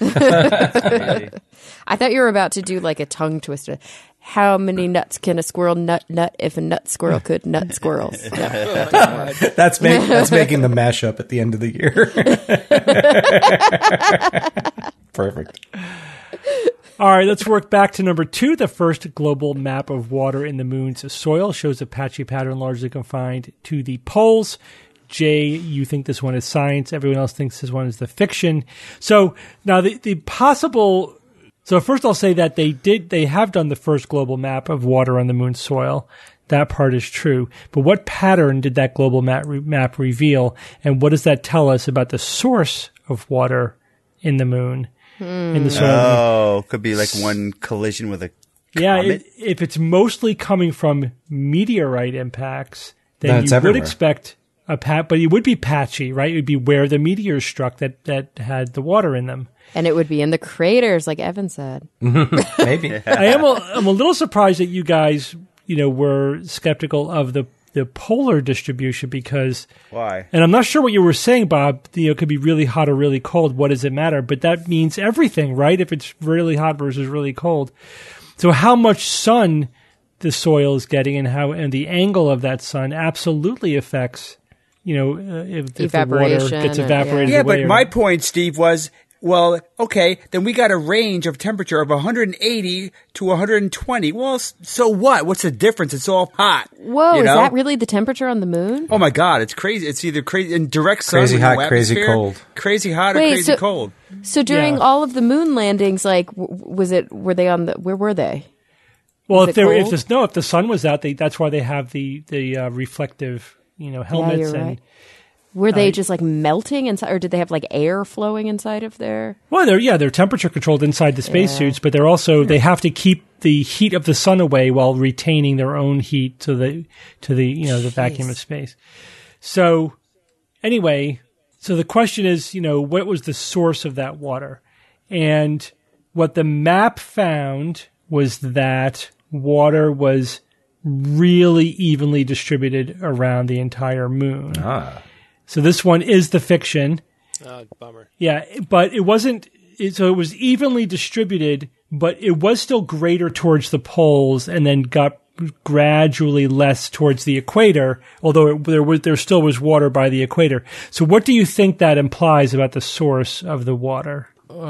I thought you were about to do like a tongue twister. How many nuts can a squirrel nut if a nut squirrel could nut squirrels? No. That's making the mashup at the end of the year. Perfect. All right, let's work back to number 2. The first global map of water in the moon's soil shows a patchy pattern largely confined to the poles. Jay, you think this one is science. Everyone else thinks this one is the fiction. So now the possible So first I'll say that they have done the first global map of water on the moon's soil. That part is true. But what pattern did that global map reveal? And what does that tell us about the source of water in the moon? In the soil? Oh, could be like one collision with a comet? If it's mostly coming from meteorite impacts, then you would expect but it would be patchy, right? It would be where the meteors struck that had the water in them. And it would be in the craters, like Evan said. Maybe. I'm a little surprised that you guys, were skeptical of the polar distribution because why? And I'm not sure what you were saying, Bob. It could be really hot or really cold. What does it matter? But that means everything, right? If it's really hot versus really cold. So how much sun the soil is getting and the angle of that sun absolutely affects, if the water gets evaporated. Yeah, away but my point, Steve, was, well, okay, then we got a range of temperature of 180 to 120. Well, so what? What's the difference? It's all hot. Whoa, is that really the temperature on the moon? Oh my God, it's crazy. It's either crazy in direct sun, crazy hot, crazy cold, crazy hot, or crazy cold. So during all of the moon landings, like, were they on where were they? Well, if the sun was out, that's why they have the reflective, helmets. Yeah, you're right. Were they just like melting inside, or did they have like air flowing inside of their? Well, they're temperature controlled inside the spacesuits, but they have to keep the heat of the sun away while retaining their own heat to the vacuum of space. So anyway, the question is, what was the source of that water? And what the map found was that water was really evenly distributed around the entire moon. So this one is the fiction. Bummer. Yeah, but it wasn't. So it was evenly distributed, but it was still greater towards the poles, and then got gradually less towards the equator. Although there still was water by the equator. So what do you think that implies about the source of the water?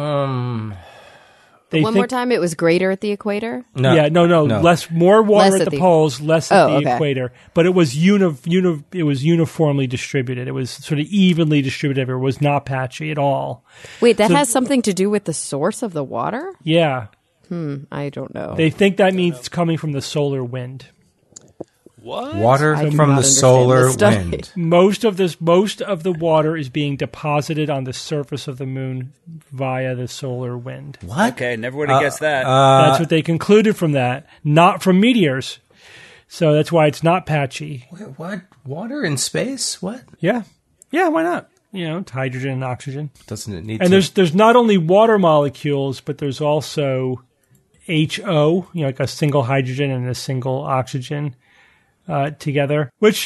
More time, it was greater at the equator? No. Yeah, no. More water at the poles, less at the equator. But it was uniformly distributed. It was sort of evenly distributed. It was not patchy at all. Wait, that has something to do with the source of the water? Yeah. I don't know. They think that means it's coming from the solar wind. What? Water from the solar wind. Most of the water is being deposited on the surface of the moon via the solar wind. What? Okay, never would have guessed that. That's what they concluded from that, not from meteors. So that's why it's not patchy. Wait, what? Water in space? What? Yeah. Yeah, why not? It's hydrogen and oxygen. Doesn't it need and there's not only water molecules, but there's also HO, like a single hydrogen and a single oxygen. Together, but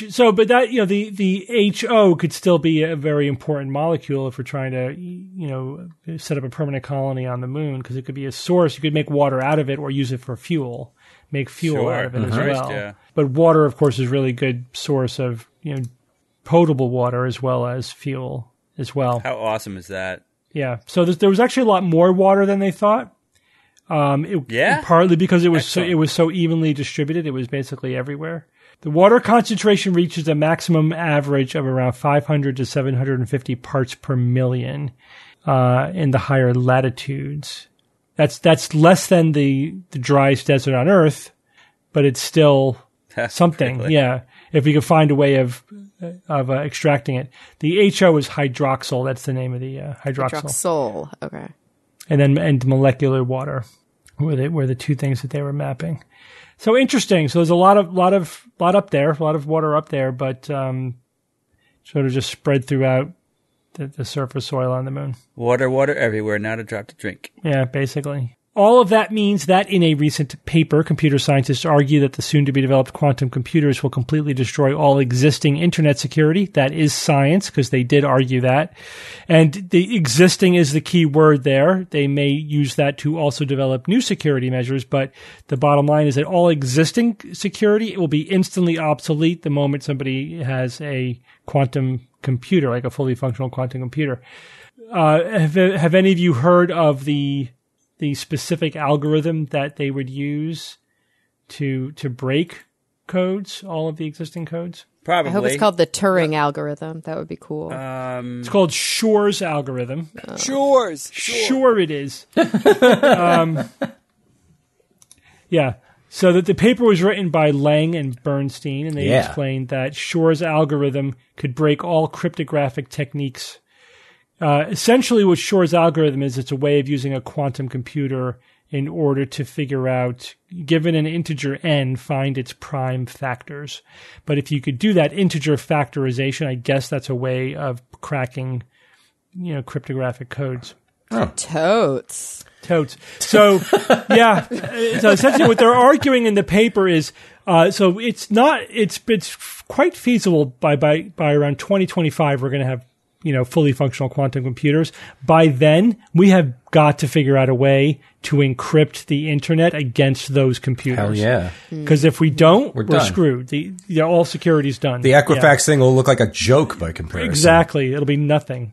the HO could still be a very important molecule if we're trying to, set up a permanent colony on the moon, because it could be a source. You could make water out of it or use it for fuel, make fuel out of it as well. Yeah. But water, of course, is a really good source of, potable water as well as fuel as well. How awesome is that? Yeah. So there was actually a lot more water than they thought. Partly because it was so evenly distributed. It was basically everywhere. The water concentration reaches a maximum average of around 500 to 750 parts per million in the higher latitudes. That's less than the driest desert on Earth, but it's still something. Really? Yeah, if we could find a way of extracting it. The HO is hydroxyl. That's the name of the hydroxyl. Hydroxyl. Okay. And molecular water were the two things that they were mapping. So interesting. So there's a lot up there, a lot of water up there, but sort of just spread throughout the surface soil on the moon. Water everywhere, not a drop to drink. Yeah, basically. All of that means that in a recent paper, computer scientists argue that the soon-to-be-developed quantum computers will completely destroy all existing internet security. That is science, because they did argue that. And the existing is the key word there. They may use that to also develop new security measures, but the bottom line is that all existing security will be instantly obsolete the moment somebody has a quantum computer, like a fully functional quantum computer. Have any of you heard of the specific algorithm that they would use to break codes, all of the existing codes? Probably. I hope it's called the Turing algorithm. That would be cool. It's called Shor's algorithm. Sure it is. Yeah. So that the paper was written by Lang and Bernstein, and they explained that Shor's algorithm could break all cryptographic techniques. Essentially, what Shor's algorithm is, it's a way of using a quantum computer in order to figure out, given an integer n, find its prime factors. But if you could do that integer factorization, I guess that's a way of cracking, cryptographic codes. Oh. Totes. So, yeah. So essentially what they're arguing in the paper is, so it's quite feasible by around 2025, we're going to have, fully functional quantum computers. By then, we have got to figure out a way to encrypt the internet against those computers. Hell yeah. Because if we don't, we're done. Screwed. All security's done. The Equifax thing will look like a joke by comparison. Exactly. It'll be nothing.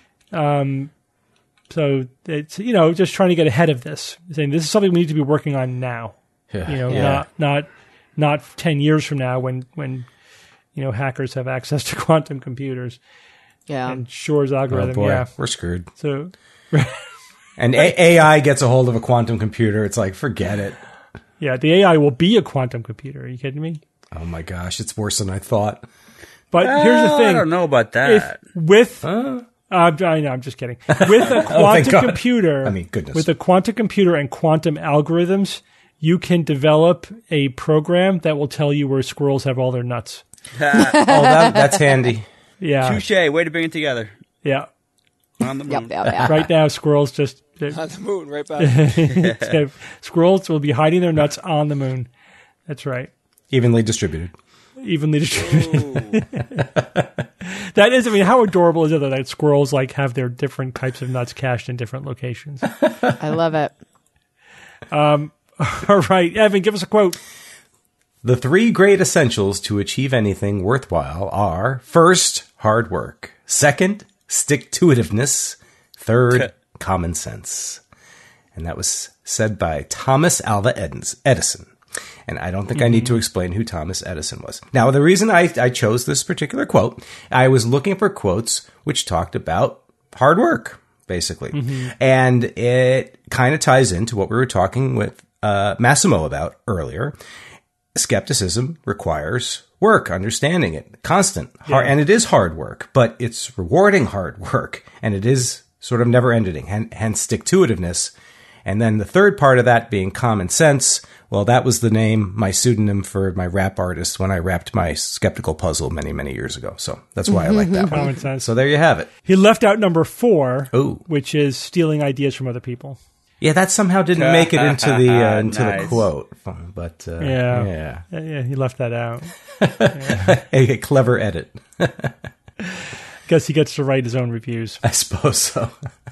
So it's, just trying to get ahead of this. Saying this is something we need to be working on now. Not 10 years from now when hackers have access to quantum computers. Yeah. And Shor's algorithm. Oh boy, yeah. We're screwed. So and AI gets a hold of a quantum computer. It's like, forget it. Yeah, the AI will be a quantum computer. Are you kidding me? Oh my gosh, it's worse than I thought. But here's the thing. I don't know about that. I know, I'm just kidding. With a quantum computer, goodness. With a quantum computer and quantum algorithms, you can develop a program that will tell you where squirrels have all their nuts. That's handy. Yeah. Touche. Way to bring it together. Yeah. On the moon. Yep. Right now, squirrels just... on the moon, right back. Squirrels will be hiding their nuts on the moon. That's right. Evenly distributed. That is, how adorable is it that squirrels have their different types of nuts cached in different locations? I love it. All right, Evan, give us a quote. The 3 great essentials to achieve anything worthwhile are: first, hard work; second, stick-to-itiveness; third, common sense. And that was said by Thomas Alva Edison. And I don't think I need to explain who Thomas Edison was. Now, the reason I chose this particular quote, I was looking for quotes which talked about hard work, basically. And it kind of ties into what we were talking with Massimo about earlier. Skepticism requires work, understanding it, constant. And it is hard work, but it's rewarding hard work. And it is sort of never ending, hence stick-to-itiveness. And then the third part of that being common sense. Well, that was my pseudonym for my rap artist when I rapped my skeptical puzzle many, many years ago. So that's why I like that one. Common sense. So there you have it. He left out number 4, Ooh. Which is stealing ideas from other people. Yeah, that somehow didn't make it into the quote. But he left that out. A clever edit. Guess he gets to write his own reviews. I suppose so.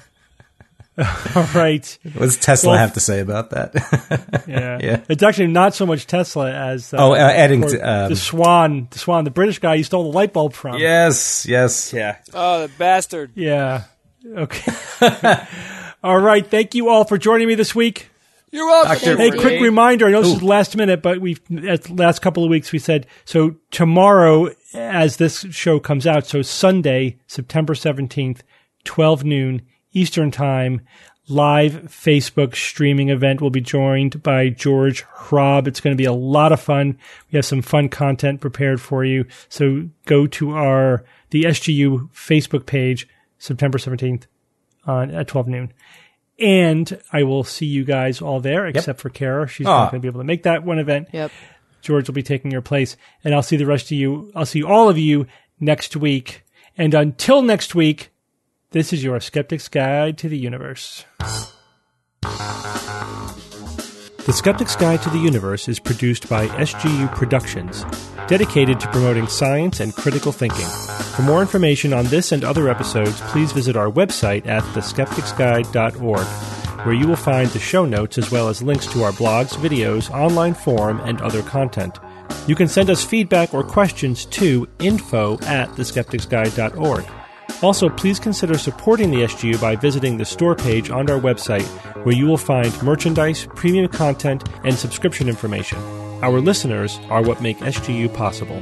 All right. What does Tesla have to say about that? Yeah. It's actually not so much Tesla as Eddington, the Swan, the British guy you stole the light bulb from. Yes. Yeah. Oh, the bastard. Yeah. Okay. All right. Thank you all for joining me this week. You're welcome. Hey, quick reminder. I know this is last minute, but at the last couple of weeks we said, so tomorrow as this show comes out, so Sunday, September 17th, 12 noon, Eastern Time, live Facebook streaming event. Will be joined by George Hrob. It's going to be a lot of fun. We have some fun content prepared for you. So go to the SGU Facebook page, September 17th at 12 noon. And I will see you guys all there, except for Kara. She's not going to be able to make that one event. Yep. George will be taking your place. And I'll see the rest of you. I'll see all of you next week. And until next week, this is your Skeptic's Guide to the Universe. The Skeptic's Guide to the Universe is produced by SGU Productions, dedicated to promoting science and critical thinking. For more information on this and other episodes, please visit our website at theskepticsguide.org, where you will find the show notes as well as links to our blogs, videos, online forum, and other content. You can send us feedback or questions to info@theskepticsguide.org. Also, please consider supporting the SGU by visiting the store page on our website, where you will find merchandise, premium content, and subscription information. Our listeners are what make SGU possible.